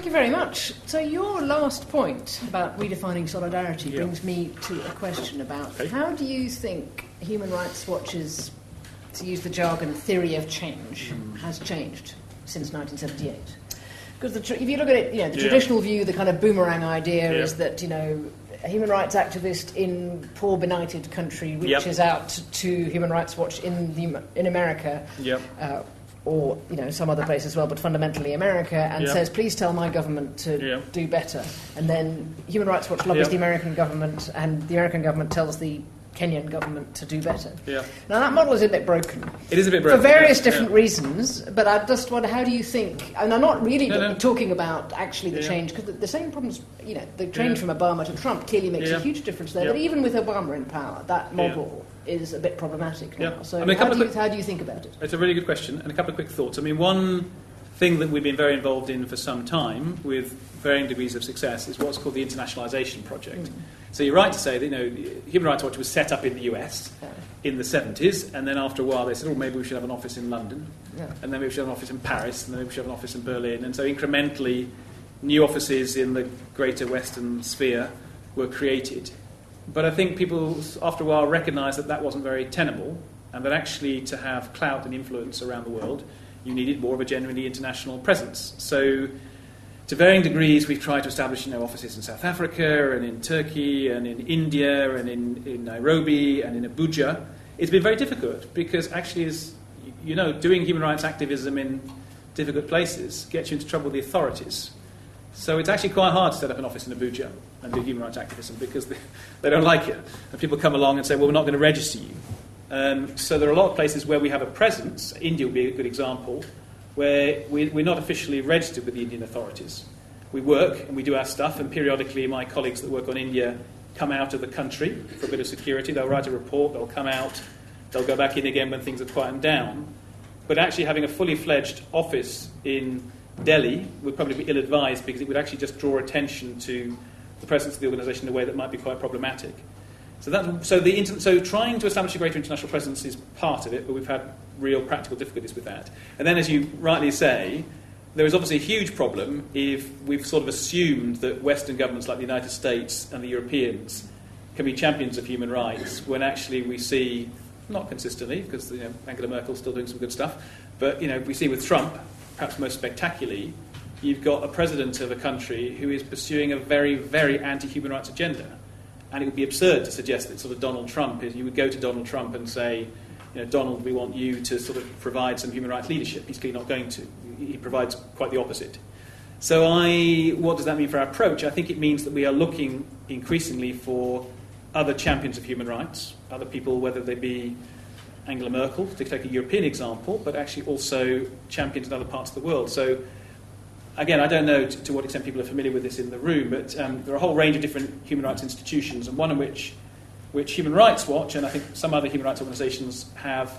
you very much. So your last point about redefining solidarity yeah. brings me to a question about okay. how do you think Human Rights Watch's, to use the jargon, theory of change mm. has changed since nineteen seventy-eight? Because the tr- if you look at it, you know, the yeah. traditional view, the kind of boomerang idea yeah. is that, you know, a human rights activist in poor, benighted country reaches yep. out to Human Rights Watch in the in America, yep. uh, or you know some other place as well, but fundamentally America, and yep. says, "Please tell my government to yep. do better." And then Human Rights Watch lobbies yep. the American government, and the American government tells the Kenyan government to do better. Yeah. Now that model is a bit broken. It is a bit broken for various yeah. different yeah. reasons. But I just wonder, how do you think? And I'm not really no, no. talking about actually the yeah. change, because the, the same problems. You know, the change yeah. from Obama to Trump clearly makes yeah. a huge difference there. Yeah. But even with Obama in power, that model yeah. is a bit problematic now. Yeah. So I mean, how, do you, quick, how do you think about it? It's a really good question, and a couple of quick thoughts. I mean, one thing that we've been very involved in for some time, with varying degrees of success, is what's called the internationalisation project. Mm. So you're right to say that, you know, Human Rights Watch was set up in the U S yeah. in the seventies, and then after a while they said, oh, maybe we should have an office in London, yeah. and then maybe we should have an office in Paris, and then maybe we should have an office in Berlin. And so incrementally, new offices in the greater Western sphere were created. But I think people, after a while, recognised that that wasn't very tenable, and that actually to have clout and influence around the world, you needed more of a genuinely international presence. So, to varying degrees, we've tried to establish, you know, offices in South Africa and in Turkey and in India and in, in Nairobi and in Abuja. It's been very difficult because actually, as you know, doing human rights activism in difficult places gets you into trouble with the authorities. So it's actually quite hard to set up an office in Abuja and do human rights activism because they, they don't like it. And people come along and say, well, we're not going to register you. Um, so there are a lot of places where we have a presence. India would be a good example, where we, we're not officially registered with the Indian authorities. We work and we do our stuff, and periodically my colleagues that work on India come out of the country for a bit of security. They'll write a report, they'll come out, they'll go back in again when things have quietened down. But actually having a fully fledged office in Delhi would probably be ill-advised, because it would actually just draw attention to the presence of the organisation in a way that might be quite problematic. So, that, so, the inter- so trying to establish a greater international presence is part of it, but we've had real practical difficulties with that. And then, as you rightly say, there is obviously a huge problem if we've sort of assumed that Western governments like the United States and the Europeans can be champions of human rights, when actually we see, not consistently, because you know, Angela Merkel's still doing some good stuff, but you know, we see with Trump, perhaps most spectacularly, you've got a president of a country who is pursuing a very, very anti-human rights agenda. And it would be absurd to suggest that sort of Donald Trump is, you would go to Donald Trump and say, you know, Donald, we want you to sort of provide some human rights leadership. He's clearly not going to. He provides quite the opposite. So I, what does that mean for our approach? I think it means that we are looking increasingly for other champions of human rights, other people, whether they be Angela Merkel, to take a European example, but actually also champions in other parts of the world. So again, I don't know to, to what extent people are familiar with this in the room, but um, there are a whole range of different human rights institutions, and one of which, which Human Rights Watch and I think some other human rights organisations have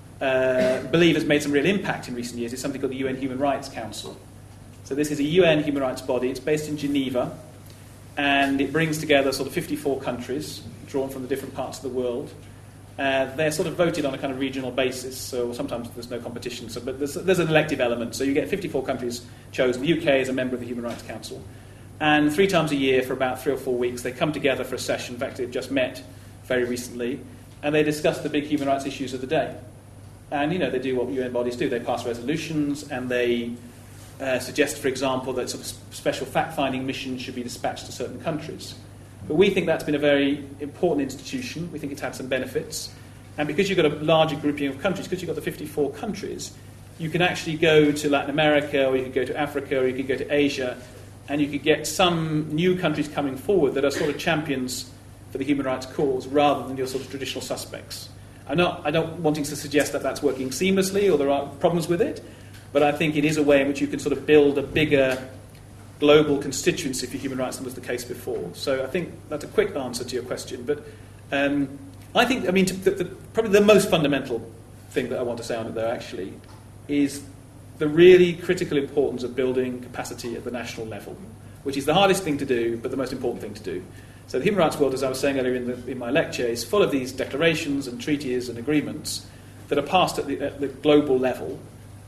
uh, believe has made some real impact in recent years, is something called the U N Human Rights Council. So this is a U N human rights body. It's based in Geneva, and it brings together sort of fifty-four countries drawn from the different parts of the world. Uh, they're sort of voted on a kind of regional basis, so sometimes there's no competition, so, but there's, there's an elective element. So you get fifty-four countries chosen. The U K is a member of the Human Rights Council. And three times a year for about three or four weeks, they come together for a session. In fact, they've just met very recently, and they discuss the big human rights issues of the day. And, you know, they do what U N bodies do. They pass resolutions, and they uh, suggest, for example, that sort of special fact-finding missions should be dispatched to certain countries. But we think that's been a very important institution. We think it's had some benefits. And because you've got a larger grouping of countries, because you've got the fifty-four countries, you can actually go to Latin America, or you could go to Africa, or you could go to Asia, and you could get some new countries coming forward that are sort of champions for the human rights cause, rather than your sort of traditional suspects. I'm not, I don't wanting to suggest that that's working seamlessly, or there are problems with it, but I think it is a way in which you can sort of build a bigger global constituency for human rights than was the case before. So I think that's a quick answer to your question. But um, I think, I mean, the, the, probably the most fundamental thing that I want to say on it, though, actually, is the really critical importance of building capacity at the national level, which is the hardest thing to do, but the most important thing to do. So the human rights world, as I was saying earlier in, the, in my lecture, is full of these declarations and treaties and agreements that are passed at the, at the global level,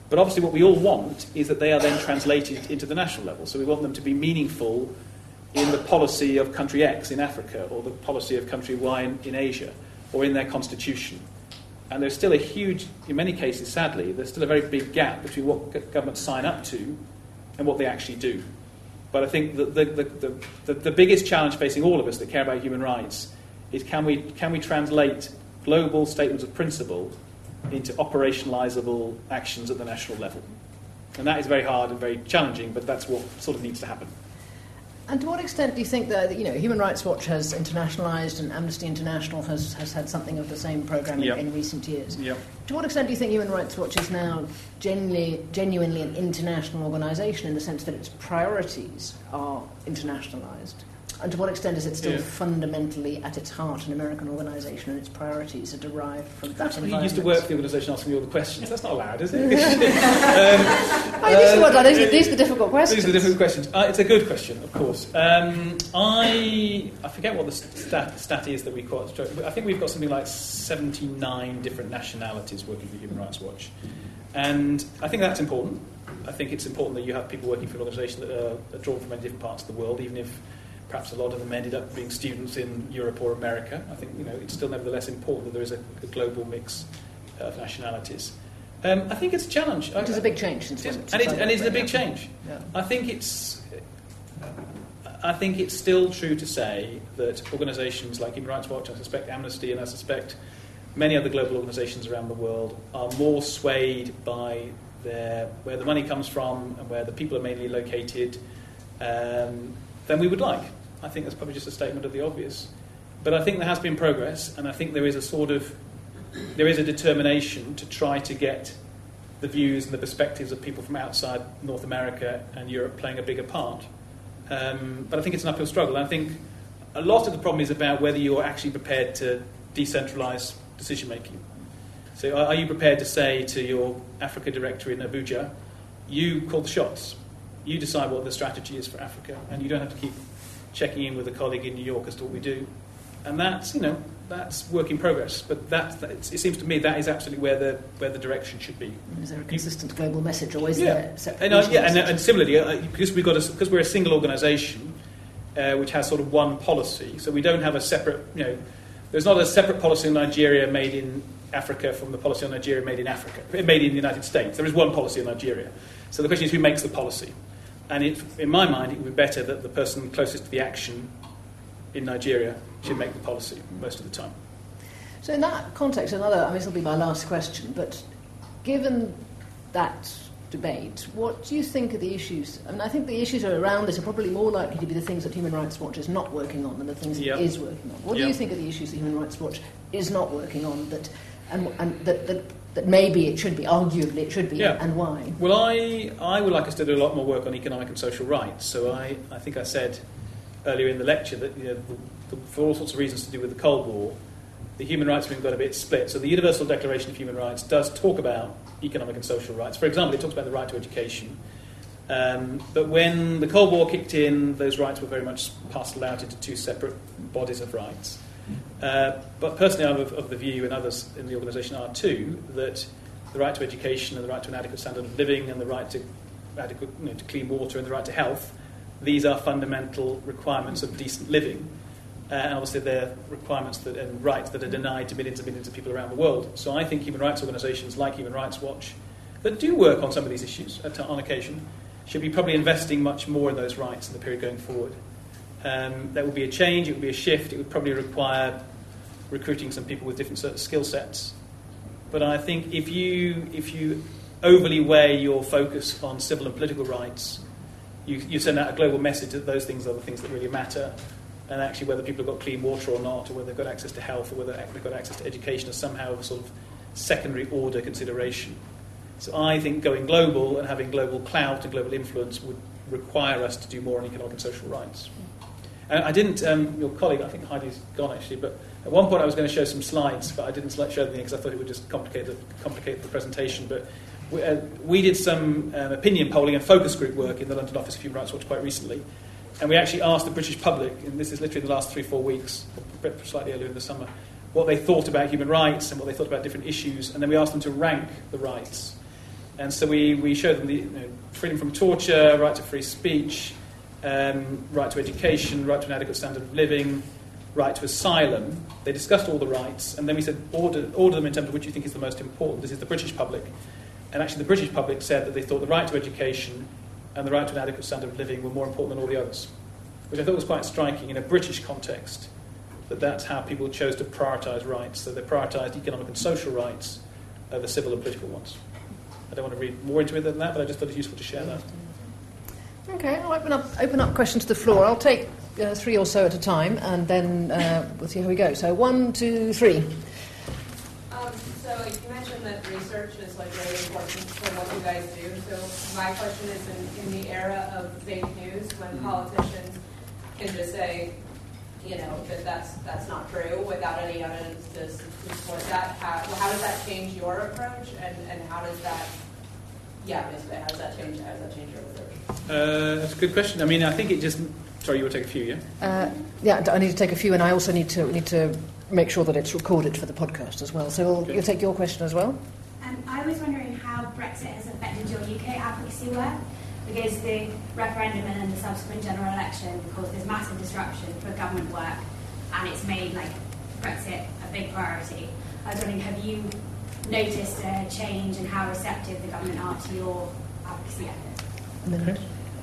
But obviously what we all want is that they are then translated into the national level. So we want them to be meaningful in the policy of country X in Africa, or the policy of country Y in, in Asia, or in their constitution. And there's still a huge, in many cases, sadly, there's still a very big gap between what governments sign up to and what they actually do. But I think that the, the, the, the, the biggest challenge facing all of us that care about human rights is can we, can we translate global statements of principle into operationalisable actions at the national level. And that is very hard and very challenging, but that's what sort of needs to happen. And to what extent do you think that, you know, Human Rights Watch has internationalised and Amnesty International has, has had something of the same programme yep. in, in recent years? Yep. To what extent do you think Human Rights Watch is now genuinely, genuinely an international organisation in the sense that its priorities are internationalised? And to what extent is it still yeah. fundamentally, at its heart, an American organisation and its priorities are derived from that environment? You used to work for the organisation asking me all the questions. That's not allowed, is it? um, oh, these, are what, these, are, these are the difficult questions. These are the difficult questions. Uh, it's a good question, of course. Um, I I forget what the stat, stat is that we quote. I think we've got something like seventy-nine different nationalities working for Human Rights Watch. And I think that's important. I think it's important that you have people working for an organisation that are, are drawn from many different parts of the world, even if perhaps a lot of them ended up being students in Europe or America. I think, you know, it's still nevertheless important that there is a, a global mix of nationalities. Um, I think it's a challenge. It is a big change, since it is, since and, it, and it's a big yeah. change. Yeah. I think it's. I think it's still true to say that organisations like Human Rights Watch, I suspect Amnesty, and I suspect many other global organisations around the world are more swayed by their where the money comes from and where the people are mainly located um, than we would like. I think that's probably just a statement of the obvious. But I think there has been progress, and I think there is a sort of, there is a determination to try to get the views and the perspectives of people from outside North America and Europe playing a bigger part. Um, but I think it's an uphill struggle. And I think a lot of the problem is about whether you're actually prepared to decentralise decision-making. So are, are you prepared to say to your Africa director in Abuja, you call the shots, you decide what the strategy is for Africa, and you don't have to keep checking in with a colleague in New York as to what we do. And that's, you know, that's work in progress. But that, that it seems to me that is absolutely where the where the direction should be. Is there a consistent global message, or is yeah. there separate and, uh, yeah, and, and similarly, uh, because we've got a, because we're a single organisation uh, which has sort of one policy, so we don't have a separate, you know, there's not a separate policy in Nigeria made in Africa from the policy on Nigeria made in Africa, made in the United States. There is one policy in Nigeria. So the question is, who makes the policy? And it, in my mind, it would be better that the person closest to the action in Nigeria should make the policy most of the time. So in that context, another, I mean, this will be my last question, but given that debate, what do you think are the issues? I mean, I think the issues are around this are probably more likely to be the things that Human Rights Watch is not working on than the things yep. it is working on. What yep. do you think are the issues that Human Rights Watch is not working on that, and, and that, that that maybe it should be, arguably it should be, yeah. and why? Well, I, I would like us to do a lot more work on economic and social rights. So I, I think I said earlier in the lecture that, you know, the, the, for all sorts of reasons to do with the Cold War, the human rights movement got a bit split. So the Universal Declaration of Human Rights does talk about economic and social rights. For example, it talks about the right to education. Um, but when the Cold War kicked in, those rights were very much parcelled out into two separate bodies of rights. Uh, but personally, I'm of, of the view, and others in the organisation are too, that the right to education and the right to an adequate standard of living and the right to adequate, you know, to clean water and the right to health, these are fundamental requirements of decent living. Uh, and obviously they're requirements that, and rights that are denied to millions and millions of people around the world. So I think human rights organisations like Human Rights Watch, that do work on some of these issues at, on occasion, should be probably investing much more in those rights in the period going forward. Um, there would be a change, it would be a shift, it would probably require recruiting some people with different sort of skill sets. But I think if you if you overly weigh your focus on civil and political rights, you, you send out a global message that those things are the things that really matter, and actually whether people have got clean water or not, or whether they've got access to health, or whether they've got access to education is somehow a sort of secondary order consideration. So I think going global and having global clout and global influence would require us to do more on economic and social rights. And I didn't, um, your colleague, I think Heidi's gone actually, but at one point I was going to show some slides, but I didn't show them because I thought it would just complicate the, complicate the presentation. But we, uh, we did some um, opinion polling and focus group work in the London office of Human Rights Watch quite recently. And we actually asked the British public, and this is literally the last three, four weeks, slightly earlier in the summer, what they thought about human rights and what they thought about different issues. And then we asked them to rank the rights. And so we, we showed them the you know, freedom from torture, right to free speech, um, right to education, right to an adequate standard of living, right to asylum. They discussed all the rights, and then we said, order, order them in terms of which you think is the most important. This is the British public. And actually the British public said that they thought the right to education and the right to an adequate standard of living were more important than all the others, which I thought was quite striking in a British context, that that's how people chose to prioritise rights. So they prioritised economic and social rights over civil and political ones. I don't want to read more into it than that, but I just thought it was useful to share that. Okay, I'll open up, open up questions to the floor. I'll take uh, three or so at a time, and then uh, we'll see how we go. So one, two, three. Um, so you mentioned that research is like really important for what you guys do. So my question is, in, in the era of fake news, when politicians can just say, you know, that that's that's not true without any evidence to, to support that, how, well, how does that change your approach, and, and how does that, yeah, basically, how does that change, how does that change your approach? Uh, that's a good question. I mean, I think it just... Sorry, you will take a few, yeah? Uh, yeah, I need to take a few, and I also need to need to make sure that it's recorded for the podcast as well. So we'll, okay. You'll take your question as well? Um, I was wondering how Brexit has affected your U K advocacy work, because the referendum and then the subsequent general election caused this massive disruption for government work, and it's made like Brexit a big priority. I was wondering, have you noticed a change in how receptive the government are to your advocacy efforts? Okay.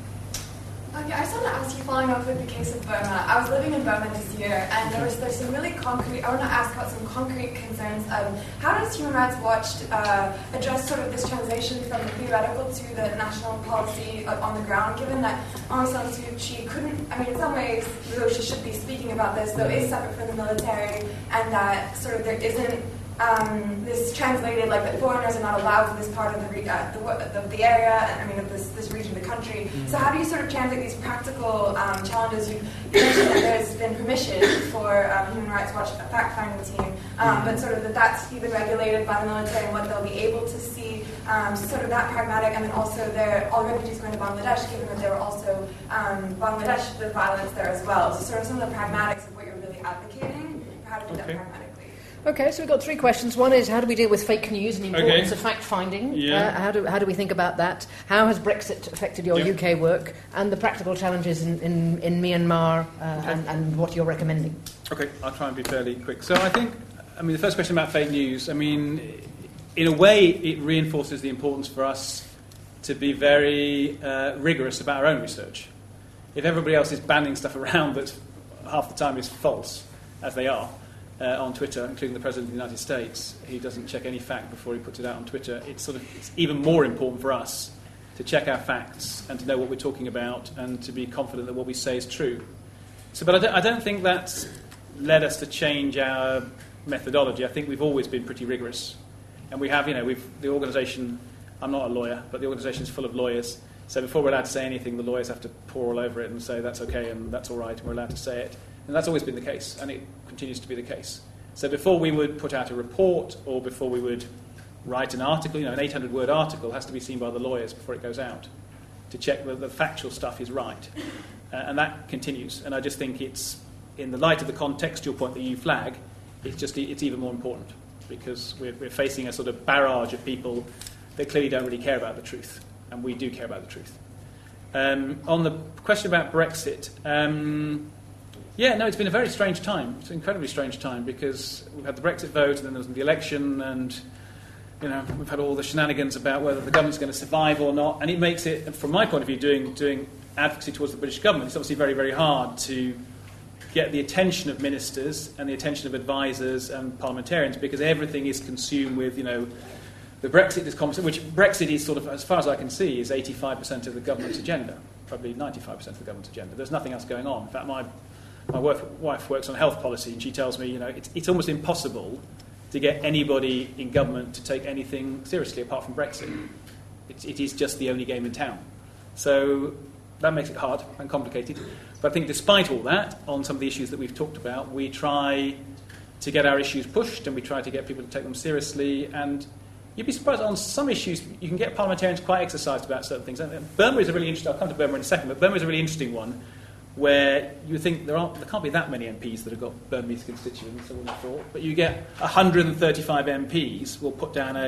Okay, I just want to ask you, following up with the case of Burma. I was living in Burma this year, and there was there's some really concrete. I want to ask about some concrete concerns. Um, how does Human Rights Watch uh, address sort of this translation from the theoretical to the national policy uh, on the ground? Given that Aung San Suu Kyi couldn't, I mean, in some ways, though she should be speaking about this, though is separate from the military, and that sort of there isn't. Um, this translated like that foreigners are not allowed to this part of the, re- uh, the, the the area, I mean of this this region of the country. Mm-hmm. So how do you sort of translate these practical um, challenges? You mentioned that there's been permission for um, Human Rights Watch a fact-finding team, um, but sort of that that's even regulated by the military and what they'll be able to see. Um, so sort of that pragmatic, and then also there all the refugees going to Bangladesh, given that there were also um, Bangladesh the violence there as well. So sort of some of the pragmatics of what you're really advocating, how to do okay. that pragmatically. Okay, so we've got three questions. One is, how do we deal with fake news and the importance okay. of fact-finding? Yeah. Uh, how do how do we think about that? How has Brexit affected your yeah. U K work? And the practical challenges in, in, in Myanmar uh, okay. and, and what you're recommending? Okay, I'll try and be fairly quick. So I think, I mean, the first question about fake news, I mean, in a way, it reinforces the importance for us to be very uh, rigorous about our own research. If everybody else is banning stuff around that half the time is false, as they are, Uh, on Twitter, including the President of the United States, he doesn't check any fact before he puts it out on Twitter. It's sort of it's even more important for us to check our facts and to know what we're talking about and to be confident that what we say is true. So, but I don't, I don't think that's led us to change our methodology. I think we've always been pretty rigorous, and we have, you know, we've the organisation. I'm not a lawyer, but the organisation is full of lawyers. So before we're allowed to say anything, the lawyers have to pore all over it and say that's okay and that's all right, and we're allowed to say it. And that's always been the case, and it continues to be the case. So before we would put out a report or before we would write an article, you know, an eight hundred word article has to be seen by the lawyers before it goes out to check that the factual stuff is right. Uh, and that continues. And I just think it's, in the light of the contextual point that you flag, it's just it's even more important because we're, we're facing a sort of barrage of people that clearly don't really care about the truth, and we do care about the truth. Um, on the question about Brexit, um, yeah, no, it's been a very strange time. It's an incredibly strange time because we've had the Brexit vote and then there was the election and, you know, we've had all the shenanigans about whether the government's going to survive or not. And it makes it, from my point of view, doing, doing advocacy towards the British government, it's obviously very, very hard to get the attention of ministers and the attention of advisors and parliamentarians because everything is consumed with, you know, the Brexit is conversation, which Brexit is sort of, as far as I can see, is eighty-five percent of the government's agenda, probably ninety-five percent of the government's agenda. There's nothing else going on. In fact, my My wife works on health policy, and she tells me, you know, it's, it's almost impossible to get anybody in government to take anything seriously apart from Brexit. It, it is just the only game in town. So that makes it hard and complicated. But I think despite all that, on some of the issues that we've talked about, we try to get our issues pushed, and we try to get people to take them seriously. And you'd be surprised, on some issues, you can get parliamentarians quite exercised about certain things. And Burma is a really interesting, I'll come to Burma in a second, but Burma is a really interesting one, where you think there aren't, there can't be that many M Ps that have got Burmese constituents, I wouldn't have thought, but you get one hundred thirty-five M Ps will put down a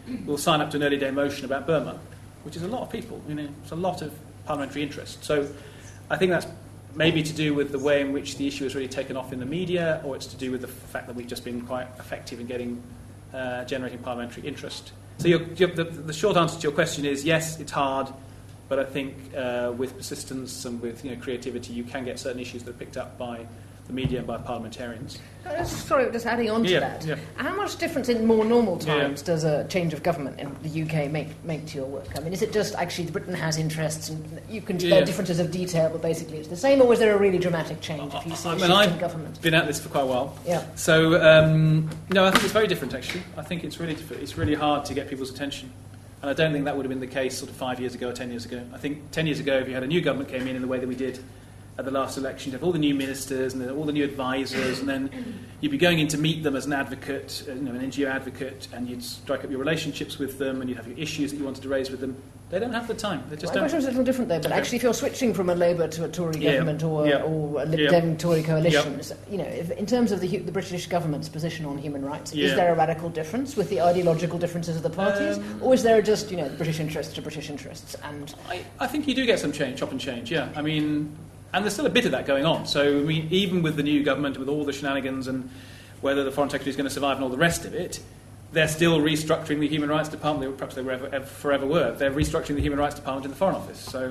will sign up to an early day motion about Burma, which is a lot of people. You know, it's a lot of parliamentary interest. So I think that's maybe to do with the way in which the issue has really taken off in the media, or it's to do with the fact that we've just been quite effective in getting uh, generating parliamentary interest. So your, your, the, the short answer to your question is yes, it's hard, but I think uh, with persistence and with you know, creativity, you can get certain issues that are picked up by the media and by parliamentarians. Uh, sorry, just adding on to yeah, that. Yeah. How much difference in more normal times yeah. does a change of government in the U K make make to your work? I mean, is it just actually Britain has interests and you can yeah. there are differences of detail, but basically it's the same, or is there a really dramatic change if you see I a mean, shift I've in government? been at this for quite a while. Yeah. So um, no, I think it's very different actually. I think it's really different. It's really hard to get people's attention. And I don't think that would have been the case sort of five years ago or ten years ago. I think ten years ago, if you had a new government came in in the way that we did at the last election, you'd have all the new ministers and all the new advisors, and then you'd be going in to meet them as an advocate, you know, an N G O advocate, and you'd strike up your relationships with them, and you'd have your issues that you wanted to raise with them. They don't have the time. They just My don't. question was a little different though, but Okay. actually if you're switching from a Labour to a Tory Yeah. government or, Yeah. or a Lib Yeah. Dem Tory coalition, Yeah. you know, if, in terms of the, hu- the British government's position on human rights, Yeah. is there a radical difference with the ideological differences of the parties, Um, or is there just, you know, British interests to British interests? And I, I think you do get some change, chop and change, yeah. I mean, and there's still a bit of that going on. So, I mean, even with the new government, with all the shenanigans and whether the Foreign Secretary is going to survive and all the rest of it, they're still restructuring the Human Rights Department. They, perhaps they were ever, ever, forever were. They're restructuring the Human Rights Department in the Foreign Office. So,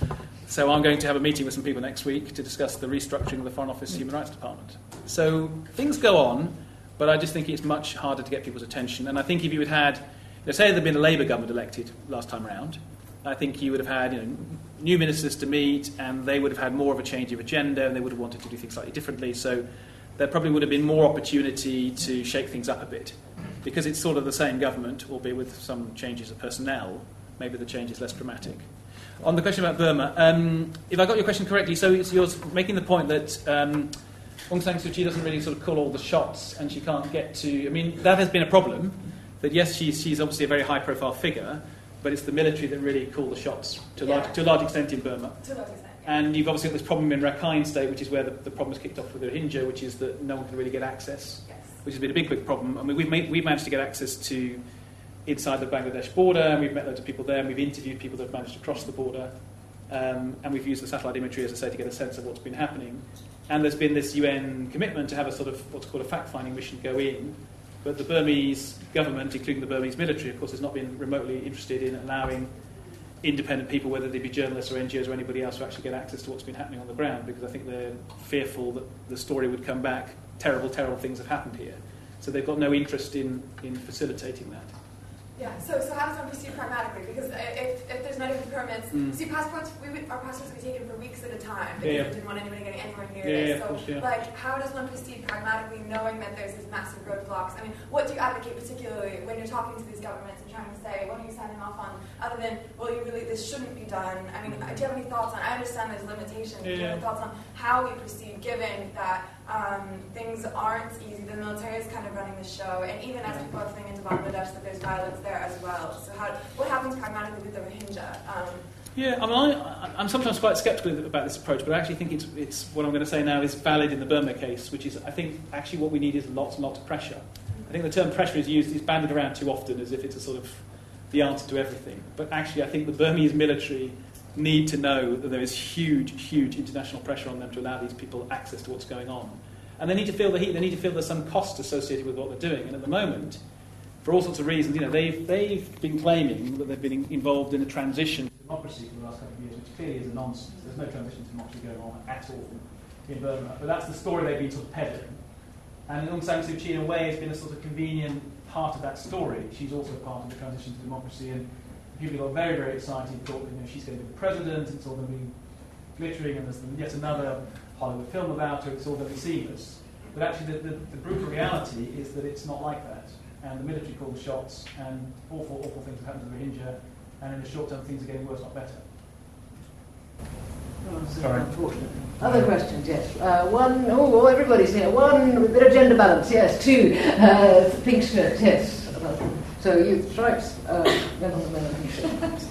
so I'm going to have a meeting with some people next week to discuss the restructuring of the Foreign Office Human Rights Department. So things go on, but I just think it's much harder to get people's attention. And I think if you had had, let's say there had been a Labour government elected last time round, I think you would have had you know, new ministers to meet, and they would have had more of a change of agenda, and they would have wanted to do things slightly differently. So there probably would have been more opportunity to shake things up a bit. Because it's sort of the same government, albeit with some changes of personnel, maybe the change is less dramatic. On the question about Burma, um, if I got your question correctly, so it's, you're making the point that um, Aung San Suu Kyi doesn't really sort of call all the shots, and she can't get to... I mean, that has been a problem, that yes, she's, she's obviously a very high-profile figure, but it's the military that really call the shots to, Yeah. large, to a large extent in Burma. To a large extent, yeah. And you've obviously got this problem in Rakhine State, which is where the, the problem is kicked off with the Rohingya, which is that no one can really get access, Yes. which has been a big, big problem. I mean, we've, made, we've managed to get access to inside the Bangladesh border, and we've met loads of people there, and we've interviewed people that have managed to cross the border, um, and we've used the satellite imagery, as I say, to get a sense of what's been happening. And there's been this U N commitment to have a sort of what's called a fact-finding mission go in, but the Burmese government, including the Burmese military, of course, has not been remotely interested in allowing independent people, whether they be journalists or N G Os or anybody else, to actually get access to what's been happening on the ground, because I think they're fearful that the story would come back, terrible, terrible things have happened here. So they've got no interest in, in facilitating that. Yeah, so so how does one proceed pragmatically? Because if, if there's not even permits, Mm. see, passports, we would, our passports would be taken for weeks at a time because Yeah, yeah. we didn't want anybody getting anywhere near Yeah, this. yeah, so, of course, yeah. like, how does one proceed pragmatically knowing that there's these massive roadblocks? I mean, what do you advocate particularly when you're talking to these governments and trying to say, what are you signing off on, other than, well, you really, this shouldn't be done? I mean, do you have any thoughts on, I understand there's limitations, do you have any Yeah. thoughts on how we proceed given that um, things aren't easy, the military is kind of running the show, and even as people are fleeing into Bangladesh, that there's violence there as well. So how, what happens pragmatically with the Rohingya? Um, Yeah, I mean, I, I'm sometimes quite sceptical about this approach, but I actually think it's, it's what I'm going to say now is valid in the Burma case, which is, I think, actually what we need is lots and lots of pressure. I think the term pressure is used, is bandied around too often as if it's a sort of the answer to everything. But actually, I think the Burmese military need to know that there is huge, huge international pressure on them to allow these people access to what's going on. And they need to feel the heat, they need to feel there's some cost associated with what they're doing. And at the moment, for all sorts of reasons, you know, they've, they've been claiming that they've been involved in a transition to democracy for the last couple of years, which clearly is a nonsense. There's no transition to democracy going on at all in Burma. But that's the story they've been sort of peddling. And Aung San Suu Kyi, in a way, has been a sort of convenient part of that story. She's also part of the transition to democracy, and people got very, very excited, thought that you know, she's going to be the president, it's all going to be glittering, and there's yet another Hollywood film about her, it's all going to be seamless. But actually, the, the, the brutal reality is that it's not like that. And the military call the shots, and awful, awful things have happened to the Rohingya, and in the short term, things are getting worse, not better. Oh, Sorry. Unfortunately. Other questions, yes. Uh, one, oh, oh, everybody's here. One, with a bit of gender balance, yes. Two, uh, pink shirt, yes. So you, stripes, uh, men on the men on pink shirt.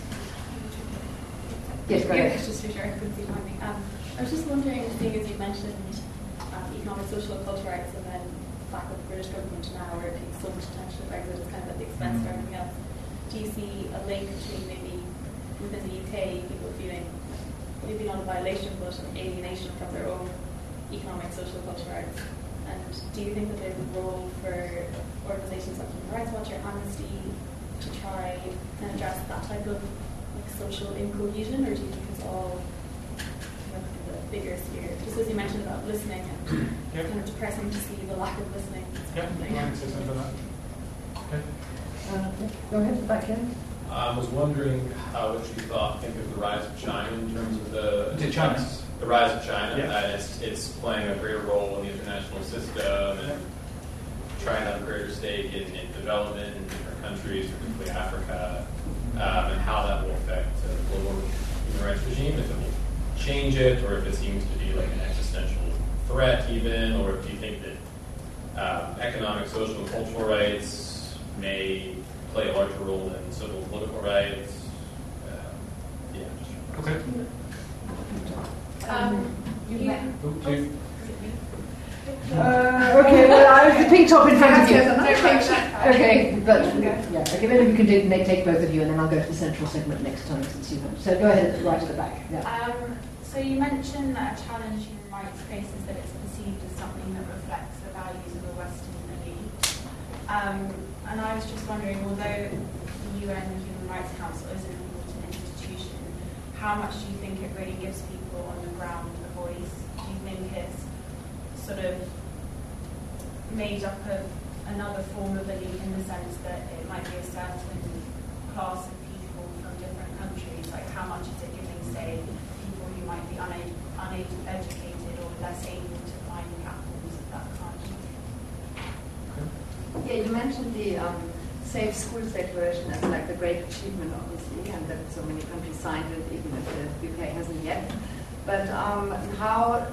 Yes, go Yeah, ahead. it's just for sure, I couldn't see timing. Um, I was just wondering, seeing as you mentioned um, economic, social, and cultural rights, and then the fact that the British government now are taking so much attention to Brexit, it's kind of at the expense of everything else. do you see a link between maybe within the U K people feeling maybe not a violation but an alienation from their own economic, social, cultural rights? And do you think that there's a role for organisations like Human Rights Watch or Amnesty to try and address that type of like social incohesion, or do you think it's all kind of the bigger sphere? Just as you mentioned about listening, and yep. kind of depressing to see the lack of listening. Yeah, I can say something about that. Okay. Uh, go ahead, back here. I was wondering uh, what you thought, think of the rise of China in terms of the To China. the rise of China, Yeah. that it's, it's playing a greater role in the international system and trying to have a greater stake in, in development in different countries, particularly Africa, um, and how that will affect uh, the global human rights regime, if it will change it, or if it seems to be like an existential threat even, or if you think that um, economic, social, and cultural rights may play a larger role than civil and political rights. Um, yeah. Just Okay. Um, you Ooh, you- Uh, okay, well, I have the pink top in front of you. Okay. Okay, but yeah, okay, maybe we can do, make, take both of you, and then I'll go to the central segment next time since you have. So go ahead, right at the back. Yeah. Um, so you mentioned that a challenge human rights faces that it's perceived as something that reflects the values of the Western elite. Um, and I was just wondering, although the U N Human Rights Council is an important institution, how much do you think it really gives people on the ground a voice? Do you think it's sort of made up of another form of elite in the sense that it might be a certain class of people from different countries? Like, how much is it giving, say, people who might be una- uneducated or less able to find platforms of that kind? Yeah, you mentioned the um, Safe Schools Declaration as like the great achievement, obviously, and that so many countries signed it, even if the U K hasn't yet. But um, how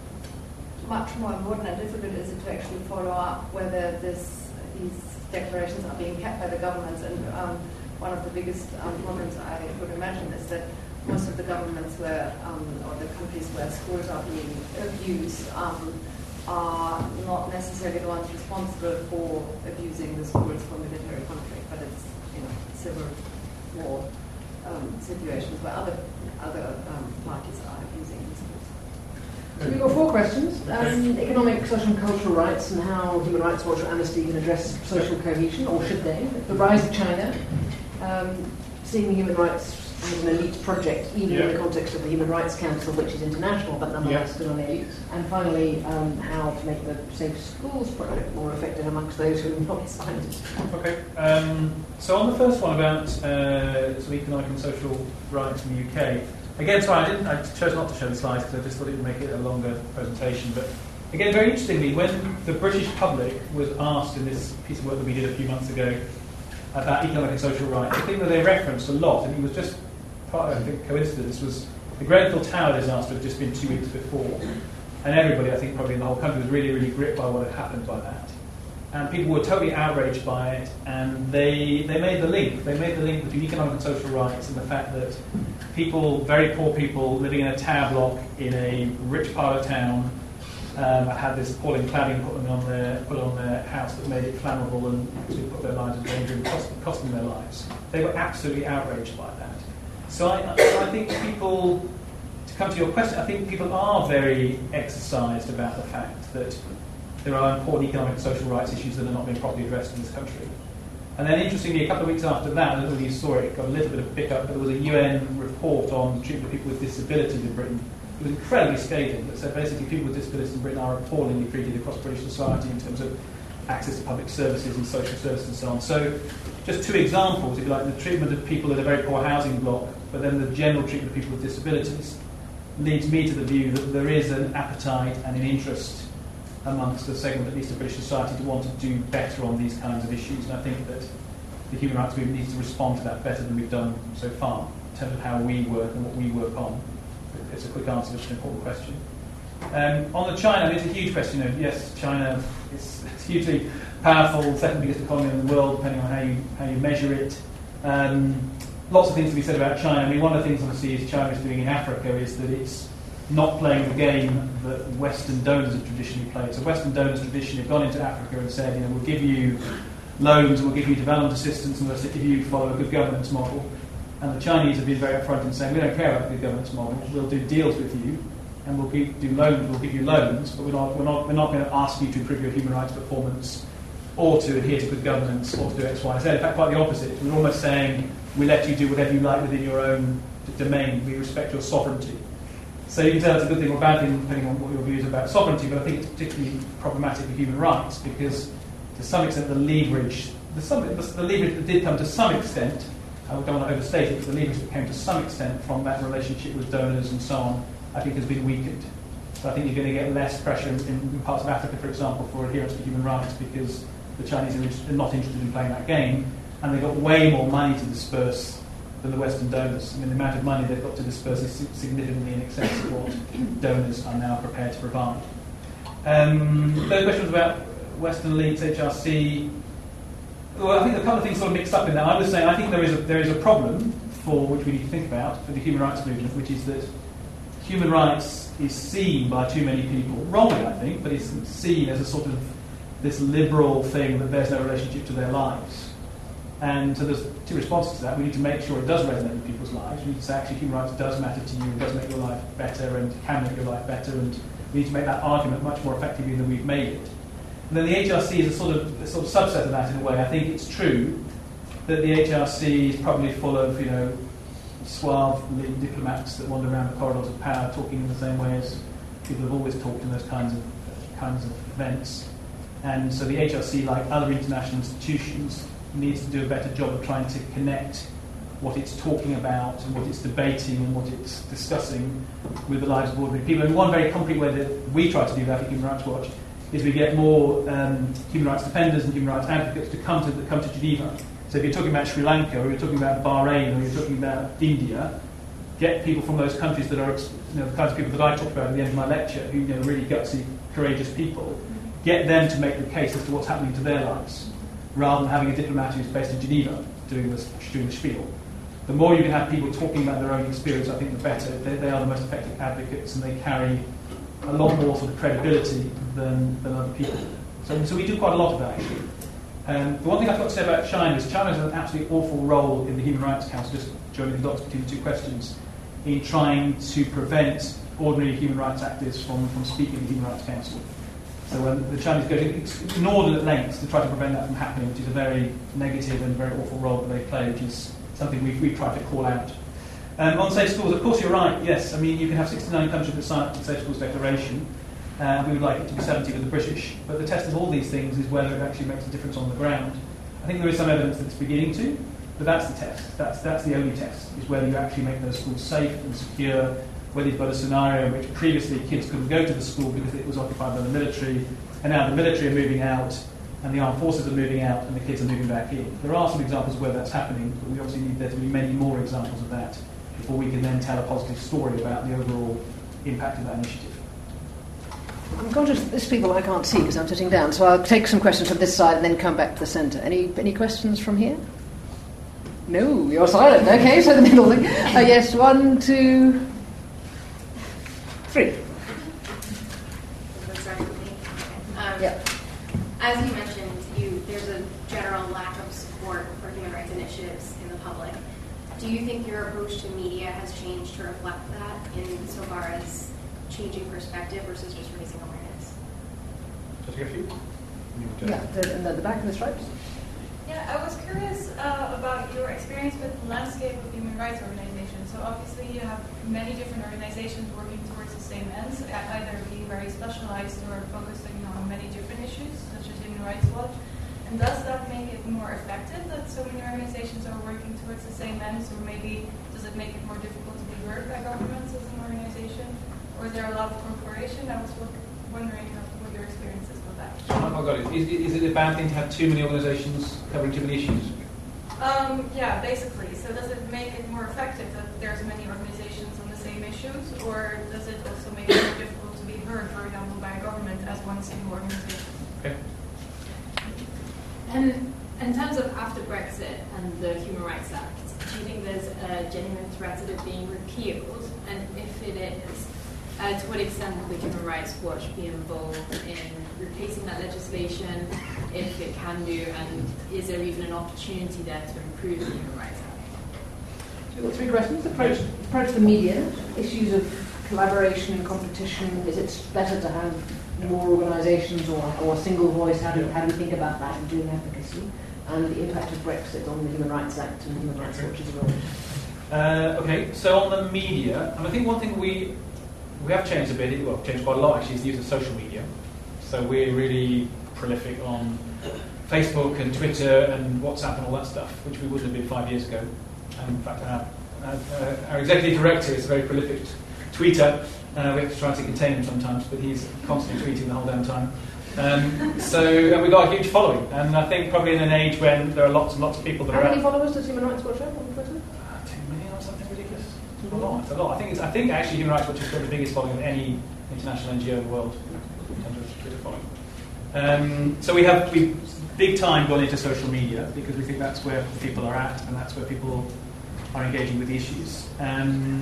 much more important and difficult is it to actually follow up whether this, these declarations are being kept by the governments? And um, one of the biggest um, problems I would imagine is that most of the governments where, um, or the countries where schools are being abused um, are not necessarily the ones responsible for abusing the schools for military conflict, but it's, you know, civil war um, situations where other other um, parties are abusing the schools. So we've got four questions. Um, economic, social and cultural rights, and how Human Rights Watch or Amnesty can address social cohesion, or should they? The rise of China, um, seeing human rights as an elite project, even yeah. in the context of the Human Rights Council, which is international, but nonetheless Yeah. still an elite. And finally, um, how to make the Safe Schools project more effective amongst those who have not signed it. Okay. Um, so on the first one about uh, sort of economic and social rights in the U K, again, sorry, I didn't. I chose not to show the slides because I just thought it would make it a longer presentation. But again, very interestingly, when the British public was asked in this piece of work that we did a few months ago about economic and social rights, the thing that they referenced a lot, and it was just part of, I think, coincidence, was the Grenfell Tower disaster had just been two weeks before, and everybody, I think, probably in the whole country was really, really gripped by what had happened by that. And people were totally outraged by it, and they they made the link. They made the link between economic and social rights and the fact that people, very poor people, living in a tower block in a rich part of town, um, had this appalling cladding put on their put on their house that made it flammable and actually put their lives in danger and cost, cost them their lives. They were absolutely outraged by that. So I, I think people, to come to your question, I think people are very exercised about the fact that there are important economic and social rights issues that are not being properly addressed in this country. And then interestingly, a couple of weeks after that, I don't know whether you saw it, it got a little bit of a pick-up, but there was a U N report on the treatment of people with disabilities in Britain. It was incredibly scathing, that said basically people with disabilities in Britain are appallingly treated across British society in terms of access to public services and social services and so on. So just two examples, if you like, the treatment of people in a very poor housing block, but then the general treatment of people with disabilities, leads me to the view that there is an appetite and an interest amongst a segment, at least of British society, to want to do better on these kinds of issues. And I think that the human rights movement needs to respond to that better than we've done so far, in terms of how we work and what we work on. It's a quick answer to an important question. Um, on the China, I mean, it's a huge question. You know, yes, China is it's hugely powerful, second biggest economy in the world, depending on how you how you measure it. Um, lots of things to be said about China. I mean, one of the things obviously is China is doing in Africa is that it's not playing the game that Western donors have traditionally played. So Western donors traditionally have gone into Africa and said, you know, we'll give you loans, and we'll give you development assistance, and we'll say if you follow a good governance model. And the Chinese have been very upfront in saying, we don't care about the good governance model, we'll do deals with you, and we'll give, do loans, we'll give you loans, but we're not, we're not, we're not going to ask you to improve your human rights performance or to adhere to good governance or to do X, Y, and Z. In fact, quite the opposite. We're almost saying, we let you do whatever you like within your own domain. We respect your sovereignty. So you can tell it's a good thing or bad thing depending on what your views about sovereignty, but I think it's particularly problematic for human rights because to some extent the leverage, the, some, the leverage that did come to some extent, I don't want to overstate it, but the leverage that came to some extent from that relationship with donors and so on, I think has been weakened. So I think you're going to get less pressure in, in parts of Africa, for example, for adherence to human rights because the Chinese are not interested in playing that game, and they've got way more money to disperse than the Western donors. I mean, the amount of money they've got to disperse is significantly in excess of what donors are now prepared to provide. Um, third question was about Western elites, H R C. Well, I think a couple of things sort of mixed up in that. I was saying I think there is a, there is a problem for which we need to think about for the human rights movement, which is that human rights is seen by too many people, wrongly I think, but it's seen as a sort of this liberal thing that bears no relationship to their lives. And so there's two responses to that. We need to make sure it does resonate in people's lives. We need to say actually human rights does matter to you, it does make your life better and can make your life better, and we need to make that argument much more effectively than we've made it. And then the H R C is a sort of a sort of subset of that in a way. I think it's true that the H R C is probably full of, you know, suave diplomats that wander around the corridors of power talking in the same way as people have always talked in those kinds of kinds of events. And so the H R C, like other international institutions, needs to do a better job of trying to connect what it's talking about and what it's debating and what it's discussing with the lives of ordinary people. And one very concrete way that we try to do that at Human Rights Watch is we get more um, human rights defenders and human rights advocates to come to, come to Geneva. So if you're talking about Sri Lanka, or you're talking about Bahrain, or you're talking about India, get people from those countries that are, you know, the kinds of people that I talked about at the end of my lecture, who, you know, really gutsy, courageous people, get them to make the case as to what's happening to their lives, rather than having a diplomat who's based in Geneva doing, this, doing the spiel. The more you can have people talking about their own experience, I think the better. They, they are the most effective advocates, and they carry a lot more sort of credibility than, than other people. So, so we do quite a lot of that, actually. Um, the one thing I've got to say about China is China has an absolutely awful role in the Human Rights Council, just joining the dots between the two questions, in trying to prevent ordinary human rights activists from, from speaking at the Human Rights Council. So when the Chinese go to inordinate lengths to try to prevent that from happening, which is a very negative and very awful role that they play, which is something we've, we've tried to call out. Um, on safe schools, of course you're right, yes. I mean, you can have sixty-nine countries that sign up to the Safe Schools Declaration. Uh, we would like it to be seventy with the British. But the test of all these things is whether it actually makes a difference on the ground. I think there is some evidence that it's beginning to, but that's the test. That's, that's the only test, is whether you actually make those schools safe and secure, whether you've got a scenario in which previously kids couldn't go to the school because it was occupied by the military, and now the military are moving out, and the armed forces are moving out, and the kids are moving back in. There are some examples where that's happening, but we obviously need there to be many more examples of that before we can then tell a positive story about the overall impact of that initiative. I'm conscious that there's people I can't see because I'm sitting down, so I'll take some questions from this side and then come back to the centre. Any any questions from here? No, you're silent. Okay, so the middle thing. Uh, yes, one, two, three. Um, yeah. As you mentioned, you, there's a general lack of support for human rights initiatives in the public. Do you think your approach to media has changed to reflect that in so far as changing perspective versus just raising awareness? Just a few. Yeah, the, and the, the back of the stripes. Yeah, I was curious uh, about your experience with the landscape of human rights organizations. So obviously you have many different organizations working towards the same ends, either being very specialized or focusing on many different issues, such as Human Rights Watch. And does that make it more effective that so many organizations are working towards the same ends, or maybe does it make it more difficult to be heard by governments as an organization? Or is there a lot of cooperation? I was wondering how, what your experience is with that. Oh, got it. Is, is it a bad thing to have too many organisations covering too many issues? Um, yeah, basically. So does it make it more effective that there's many organizations on the same issues, or does it also make it more difficult to be heard, for example, by a government as one single organization? Okay. And in terms of after Brexit and the Human Rights Act, do you think there's a genuine threat of it being repealed? And if it is, uh, Uh, to what extent will the Human Rights Watch be involved in replacing that legislation, if it can do, and is there even an opportunity there to improve the Human Rights Act? We've got three questions. Approach, approach the media, issues of collaboration and competition. Is it better to have more organisations or, or a single voice? How do, how do we think about that in doing advocacy? And the impact of Brexit on the Human Rights Act and the Human Rights Watch's role. Uh, okay, so on the media, and I think one thing we we have changed a bit, well, changed quite a lot actually, is the use of social media. So we're really prolific on Facebook and Twitter and WhatsApp and all that stuff, which we wouldn't have been five years ago. And in fact, our, our, our executive director is a very prolific tweeter. Uh, we have to try to contain him sometimes, but he's constantly tweeting the whole damn time. Um, so, and we've got a huge following. And I think probably in an age when there are lots and lots of people that How are... How many followers does Human Rights Watch have on Twitter? Uh, two million or something ridiculous. It's a lot. It's a lot. I think, it's, I think actually Human Rights Watch has got the biggest following of any international N G O in the world in terms of Twitter following. Um, so we have we big time gone into social media because we think that's where people are at and that's where people are engaging with the issues. Um,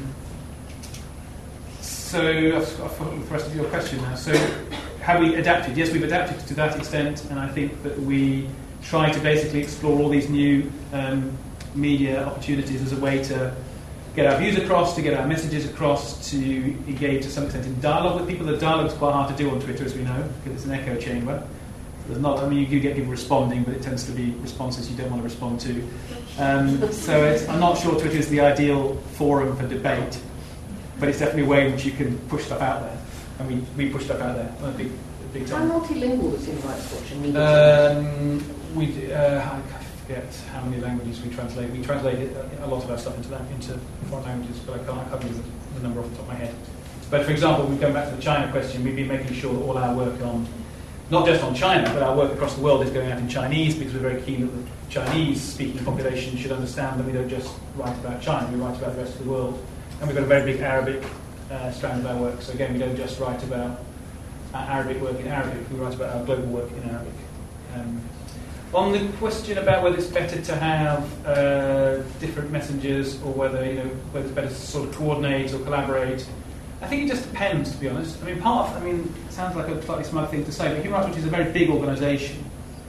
so I've forgotten the rest of your question now. So have we adapted? Yes, we've adapted to that extent, and I think that we try to basically explore all these new um, media opportunities as a way to get our views across, to get our messages across, to engage to some extent in dialogue with people. The dialogue's quite hard to do on Twitter, as we know, because it's an echo chamber. There's not, I mean, you do get people responding, but it tends to be responses you don't want to respond to. Um, so it's, I'm not sure Twitter is the ideal forum for debate, but it's definitely a way in which you can push stuff out there. And we, we push stuff out there on a big, a big time. How multilingual is Human Rights Watch in media? Um, we, uh, I forget how many languages we translate. We translate it, a lot of our stuff into that, into foreign languages, but I can't, I can't remember the number off the top of my head. But for example, we've gone back to the China question. We've been making sure that all our work on, not just on China, but our work across the world is going out in Chinese because we're very keen that the Chinese-speaking population should understand that we don't just write about China, we write about the rest of the world. And we've got a very big Arabic uh, strand of our work. So again, we don't just write about our Arabic work in Arabic, we write about our global work in Arabic. Um, on the question about whether it's better to have uh, different messengers or whether, you know, whether it's better to sort of coordinate or collaborate, I think it just depends, to be honest. I mean, part of, I mean, it sounds like a slightly smug thing to say, but Human Rights Watch is a very big organisation.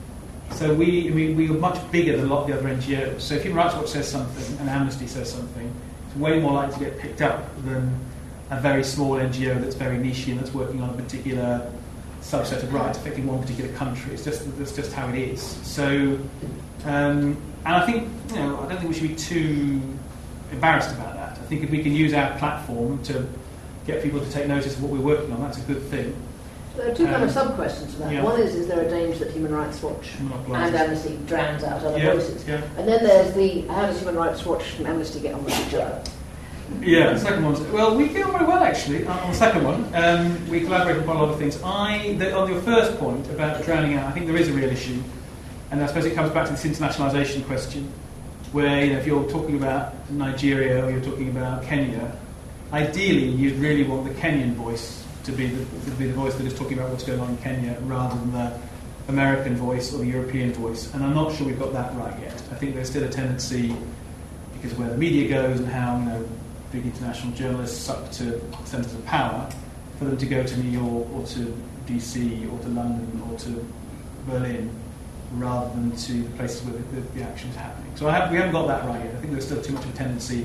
So we, I mean, we are much bigger than a lot of the other N G Os. So if Human Rights Watch says something and Amnesty says something, it's way more likely to get picked up than a very small N G O that's very niche and that's working on a particular subset of rights affecting one particular country. It's just that's just how it is. So, um, and I think, you know, I don't think we should be too embarrassed about that. I think if we can use our platform to get people to take notice of what we're working on, that's a good thing. There are two um, kind of sub-questions to that. Yeah. One is, is there a danger that Human Rights Watch and Amnesty drowns out other yeah, voices? Yeah. And then there's the, how does Human Rights Watch and Amnesty get on with each other? Yeah, the second one's, well, we get on very well, actually, on the second one. Um, we collaborate on quite a lot of things. I, the, on your first point about drowning out, I think there is a real issue. And I suppose it comes back to this internationalisation question, where, you know, if you're talking about Nigeria or you're talking about Kenya, ideally you'd really want the Kenyan voice to be the, to be the voice that is talking about what's going on in Kenya rather than the American voice or the European voice. And I'm not sure we've got that right yet. I think there's still a tendency, because of where the media goes and how, you know, big international journalists suck to centres of power, for them to go to New York or to D C or to London or to Berlin rather than to the places where the, the, the action is happening. So I have, we haven't got that right yet. I think there's still too much of a tendency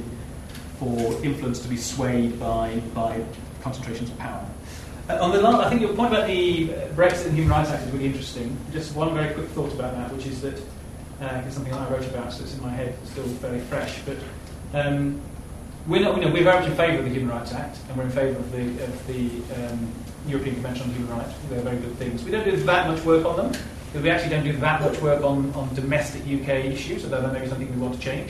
for influence to be swayed by, by concentrations of power. Uh, on the last, I think your point about the Brexit and Human Rights Act is really interesting. Just one very quick thought about that, which is that uh, it's something I wrote about, so it's in my head, it's still very fresh. But um, we're not, you know, we're very much in favour of the Human Rights Act, and we're in favour of the, of the um, European Convention on Human Rights. They're very good things. We don't do that much work on them, because we actually don't do that much work on, on domestic U K issues, although that may be something we want to change.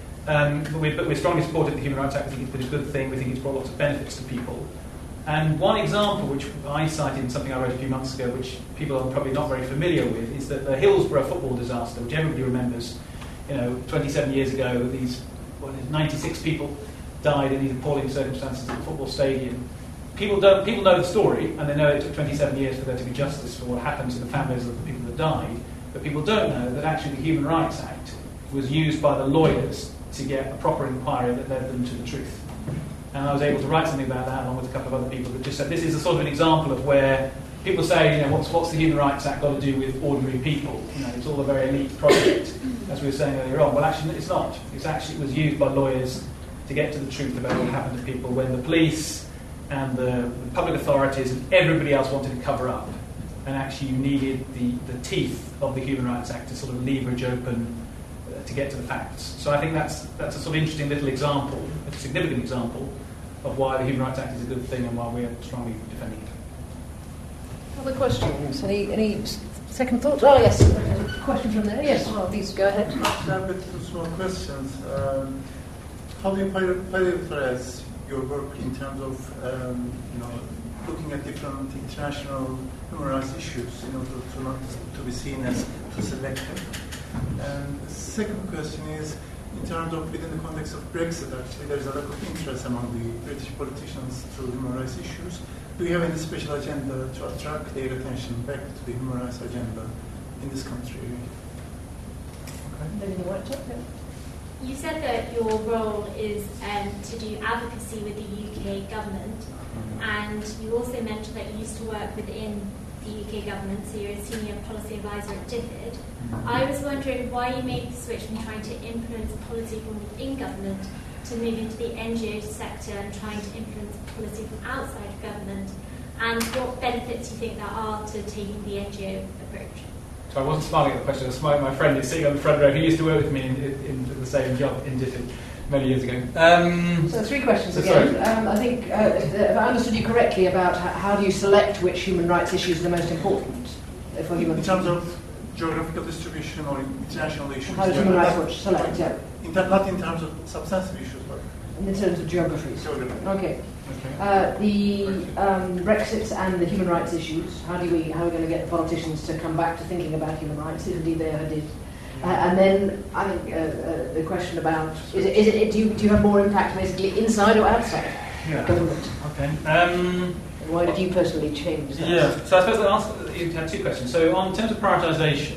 Um, but, we're, but we're strongly supportive of the Human Rights Act. I think it's been a good thing. We think it's brought lots of benefits to people. And one example, which I cited in something I wrote a few months ago, which people are probably not very familiar with, is that the Hillsborough football disaster, which everybody remembers, you know, twenty-seven years ago, these what, ninety-six people died in these appalling circumstances at the football stadium. People don't. People know the story, and they know it took twenty-seven years for there to be justice for what happened to the families of the people that died. But people don't know that actually the Human Rights Act was used by the lawyers to get a proper inquiry that led them to the truth. And I was able to write something about that along with a couple of other people that just said this is a sort of an example of where people say, you know, what's, what's the Human Rights Act got to do with ordinary people? You know, it's all a very elite project, as we were saying earlier on. Well, actually, it's not. It's actually, it was used by lawyers to get to the truth about what happened to people when the police and the, the public authorities and everybody else wanted to cover up. And actually you needed the, the teeth of the Human Rights Act to sort of leverage open uh, to get to the facts. So I think that's, that's a sort of interesting little example, a significant example, of why the Human Rights Act is a good thing and why we're strongly defending it. Other questions? Any, any second thoughts? Oh, yes. A question from there? Yes, well, please go ahead. I have two small questions. Um, how do you prioritize your work in terms of um, you know, looking at different international human rights issues in order to not to be seen as too selective? And the second question is, in terms of within the context of Brexit, actually there is a lack of interest among the British politicians to human rights issues. Do you have any special agenda to attract their attention back to the human rights agenda in this country? Okay. You said that your role is um, to do advocacy with the U K government, and you also mentioned that you used to work within the U K government, so you're a senior policy advisor at DFID. I was wondering why you made the switch from trying to influence policy from within government to move into the N G O sector and trying to influence policy from outside of government, and what benefits you think there are to taking the N G O approach. So I wasn't smiling at the question, I was smiling at my friend who's sitting on the front row, who used to work with me in, in, in the same job in DFID many years ago. Um, so three questions so again. Um, I think, uh, if I understood you correctly, about how do you select which human rights issues are the most important for human in terms of geographical distribution or international issues. How does Human Rights Watch select? Yeah. In ter- not in terms of substantive issues, but in terms of geographies. Geography. Okay. Okay. Uh, the um, Brexit and the human rights issues. How do we? How are we going to get the politicians to come back to thinking about human rights? If indeed they ever did. Uh, and then I think uh, uh, the question about is it, is it do you do you have more impact basically inside or outside yeah. government? Okay. Um, and why did you personally change that? Yeah. So I suppose I'll answer, you had two questions. So on terms of prioritisation,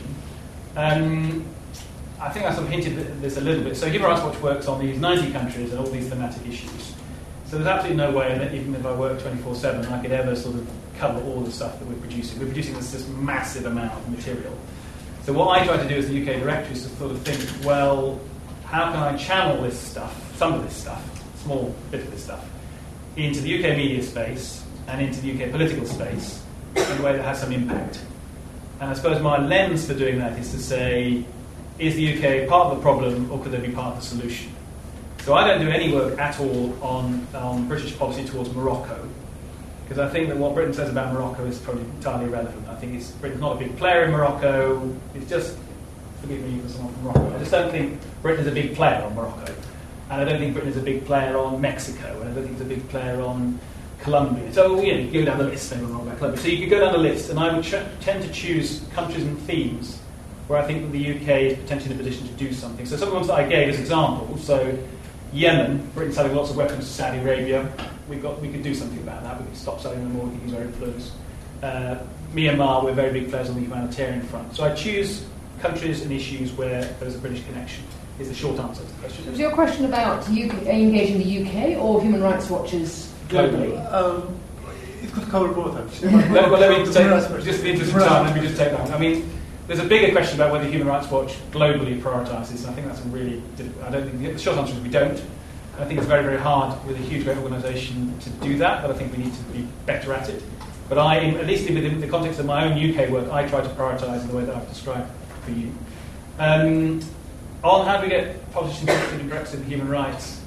um, I think I sort of hinted at this a little bit. So Human Rights Watch works on these ninety countries and all these thematic issues. So there's absolutely no way that even if I work twenty-four seven, I could ever sort of cover all the stuff that we're producing. We're producing this, this massive amount of material. So what I try to do as the U K director is to sort of think, well, how can I channel this stuff, some of this stuff, small bit of this stuff, into the U K media space and into the U K political space in a way that has some impact. And I suppose my lens for doing that is to say, is the U K part of the problem or could they be part of the solution? So I don't do any work at all on, on British policy towards Morocco, because I think that what Britain says about Morocco is probably entirely irrelevant. I think it's, Britain's not a big player in Morocco. It's just, forgive me for someone from Morocco, I just don't think Britain is a big player on Morocco. And I don't think Britain is a big player on Mexico, and I don't think it's a big player on Colombia. So, you know, you go down the list, maybe I'm wrong about Colombia. So you could go down the list, and I would ch- tend to choose countries and themes where I think that the U K is potentially in a position to do something. So some of the ones that I gave as examples, so Yemen, Britain's selling lots of weapons to Saudi Arabia. We've got, we could do something about that. We could stop selling them more, we could use our influence. Uh, Myanmar, we're very big players on the humanitarian front. So I choose countries and issues where there's a British connection, is the short answer to the question. Was your question about U K, engaging the U K or Human Rights Watchers globally? Um, it could cover both, actually. well, well, let me take, just the interest of time, let me just take that. I mean, there's a bigger question about whether Human Rights Watch globally prioritises, and I think that's a really difficult. I don't think the short answer is we don't. I think it's very, very hard with a huge, great organisation to do that, but I think we need to be better at it. But I, at least within the context of my own U K work, I try to prioritise in the way that I've described for you. Um, on how do we get politicians interested in Brexit and human rights?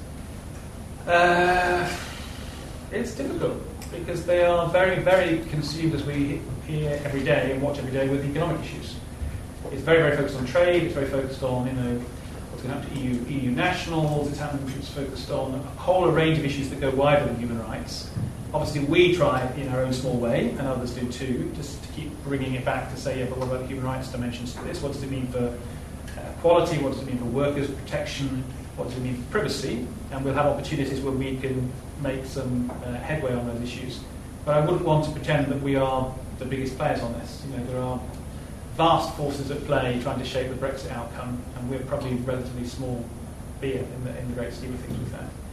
Uh, it's difficult, because they are very, very consumed, as we hear every day and watch every day, with economic issues. It's very, very focused on trade, it's very focused on, you know, what's going to happen to E U, E U nationals, it's, happening, it's focused on a whole range of issues that go wider than human rights. Obviously, we try in our own small way, and others do too, just to keep bringing it back to say, yeah, but what about the human rights dimensions to this? What does it mean for uh, equality? What does it mean for workers' protection? What does it mean for privacy? And we'll have opportunities where we can make some uh, headway on those issues. But I wouldn't want to pretend that we are the biggest players on this. You know, there are vast forces at play trying to shape the Brexit outcome, and we're probably relatively small beer in the, in the great scheme of things with that.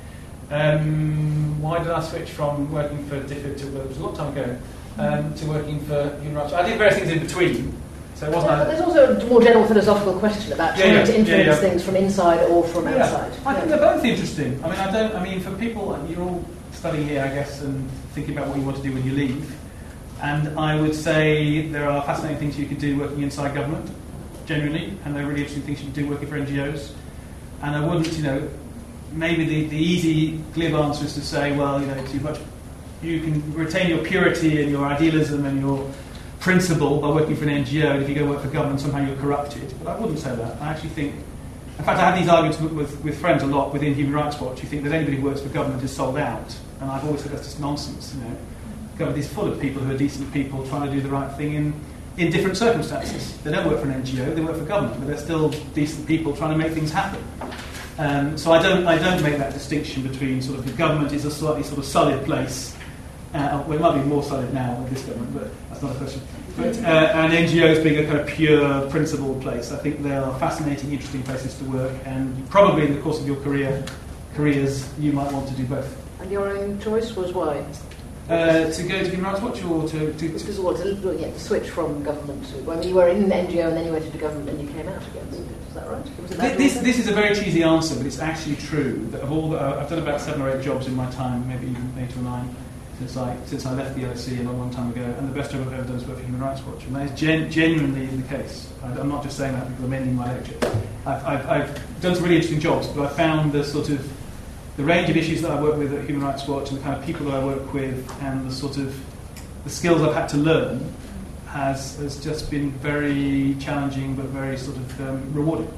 Um, why did I switch from working for DFID to, well, it was a long time ago, um, to working for Human Rights Watch? I did various things in between. So it wasn't. Well, there's also a more general philosophical question about Yeah, trying yeah, to influence yeah, yeah. things from inside or from Yeah. outside. I think Yeah. they're both interesting. I mean, I don't. I mean, for people, you're all studying here, I guess, and thinking about what you want to do when you leave. And I would say there are fascinating things you could do working inside government, generally, and there are really interesting things you can do working for N G Os. And I wouldn't, you know, maybe the, the easy, glib answer is to say, well, you know, too much. You can retain your purity and your idealism and your principle by working for an N G O, and if you go work for government, somehow you're corrupted. But I wouldn't say that. I actually think, in fact, I have these arguments with, with, with friends a lot within Human Rights Watch. You think that anybody who works for government is sold out, and I've always said that's just nonsense. You know, government is full of people who are decent people trying to do the right thing in, in different circumstances. They don't work for an N G O, they work for government, but they're still decent people trying to make things happen. Um, so I don't, I don't make that distinction between sort of the government is a slightly sort of solid place. Uh, well, it might be more solid now with this government, but that's not a question. But, uh, and N G Os being a kind of pure, principled place. I think they are fascinating, interesting places to work, and probably in the course of your career, careers, you might want to do both. And your own choice was why? Uh, to go to Human Rights Watch, or to... to, This is what, to, yeah, to switch from government to... Well, I mean, you were in an N G O and then you went into government and you came out again. Is that right? Was it that this, reason? this is a very cheesy answer, but it's actually true. That of all the, uh, I've done about seven or eight jobs in my time, maybe even eight or nine, since I since I left the L S E a long, long time ago, and the best job I've ever done is work for Human Rights Watch, and that is gen- genuinely the case. I, I'm not just saying that because I'm ending my lecture. I've, I've, I've done some really interesting jobs, but I found the sort of the range of issues that I work with at Human Rights Watch, and the kind of people that I work with, and the sort of the skills I've had to learn, has has just been very challenging, but very sort of um, rewarding.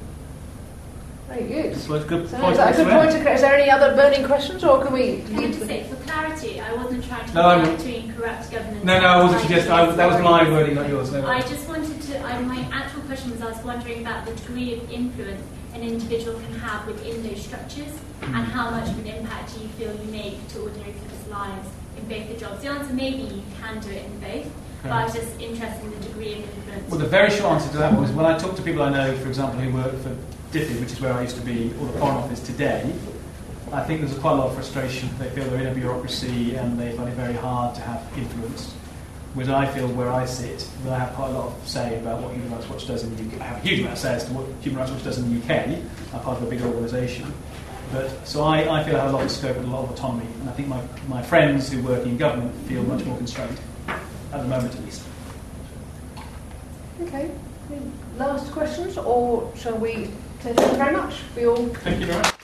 Very good. So it's a good So point is that a to good end. point to, is there any other burning questions, or can we... Can I just say, for clarity, I wasn't trying to No, I'm- compare between corrupt governance. No, no, I wasn't and suggesting. I, that was my wording, not yours. No. I just wanted to. I, my actual question was, I was wondering about the degree of influence an individual can have within those structures, Mm. and how much of an impact do you feel you make to ordinary people's lives in both the jobs. The answer may be you can do it in both, but I was just interested in the degree of influence. Well, the very short answer to that was when I talk to people I know, for example, who work for DFID, which is where I used to be, or the Foreign Office today, I think there's quite a lot of frustration. They feel they're in a bureaucracy and they find it very hard to have influence. Whereas I feel where I sit, that I have quite a lot of say about what Human Rights Watch does in the U K. I have a huge amount of say as to what Human Rights Watch does in the U K. I'm part of a big organisation. But, so I, I feel I have a lot of scope and a lot of autonomy. And I think my, my friends who work in government feel much more constrained, at the moment at least. Okay. Last questions, or shall we say thank you very much for your... Thank you very much.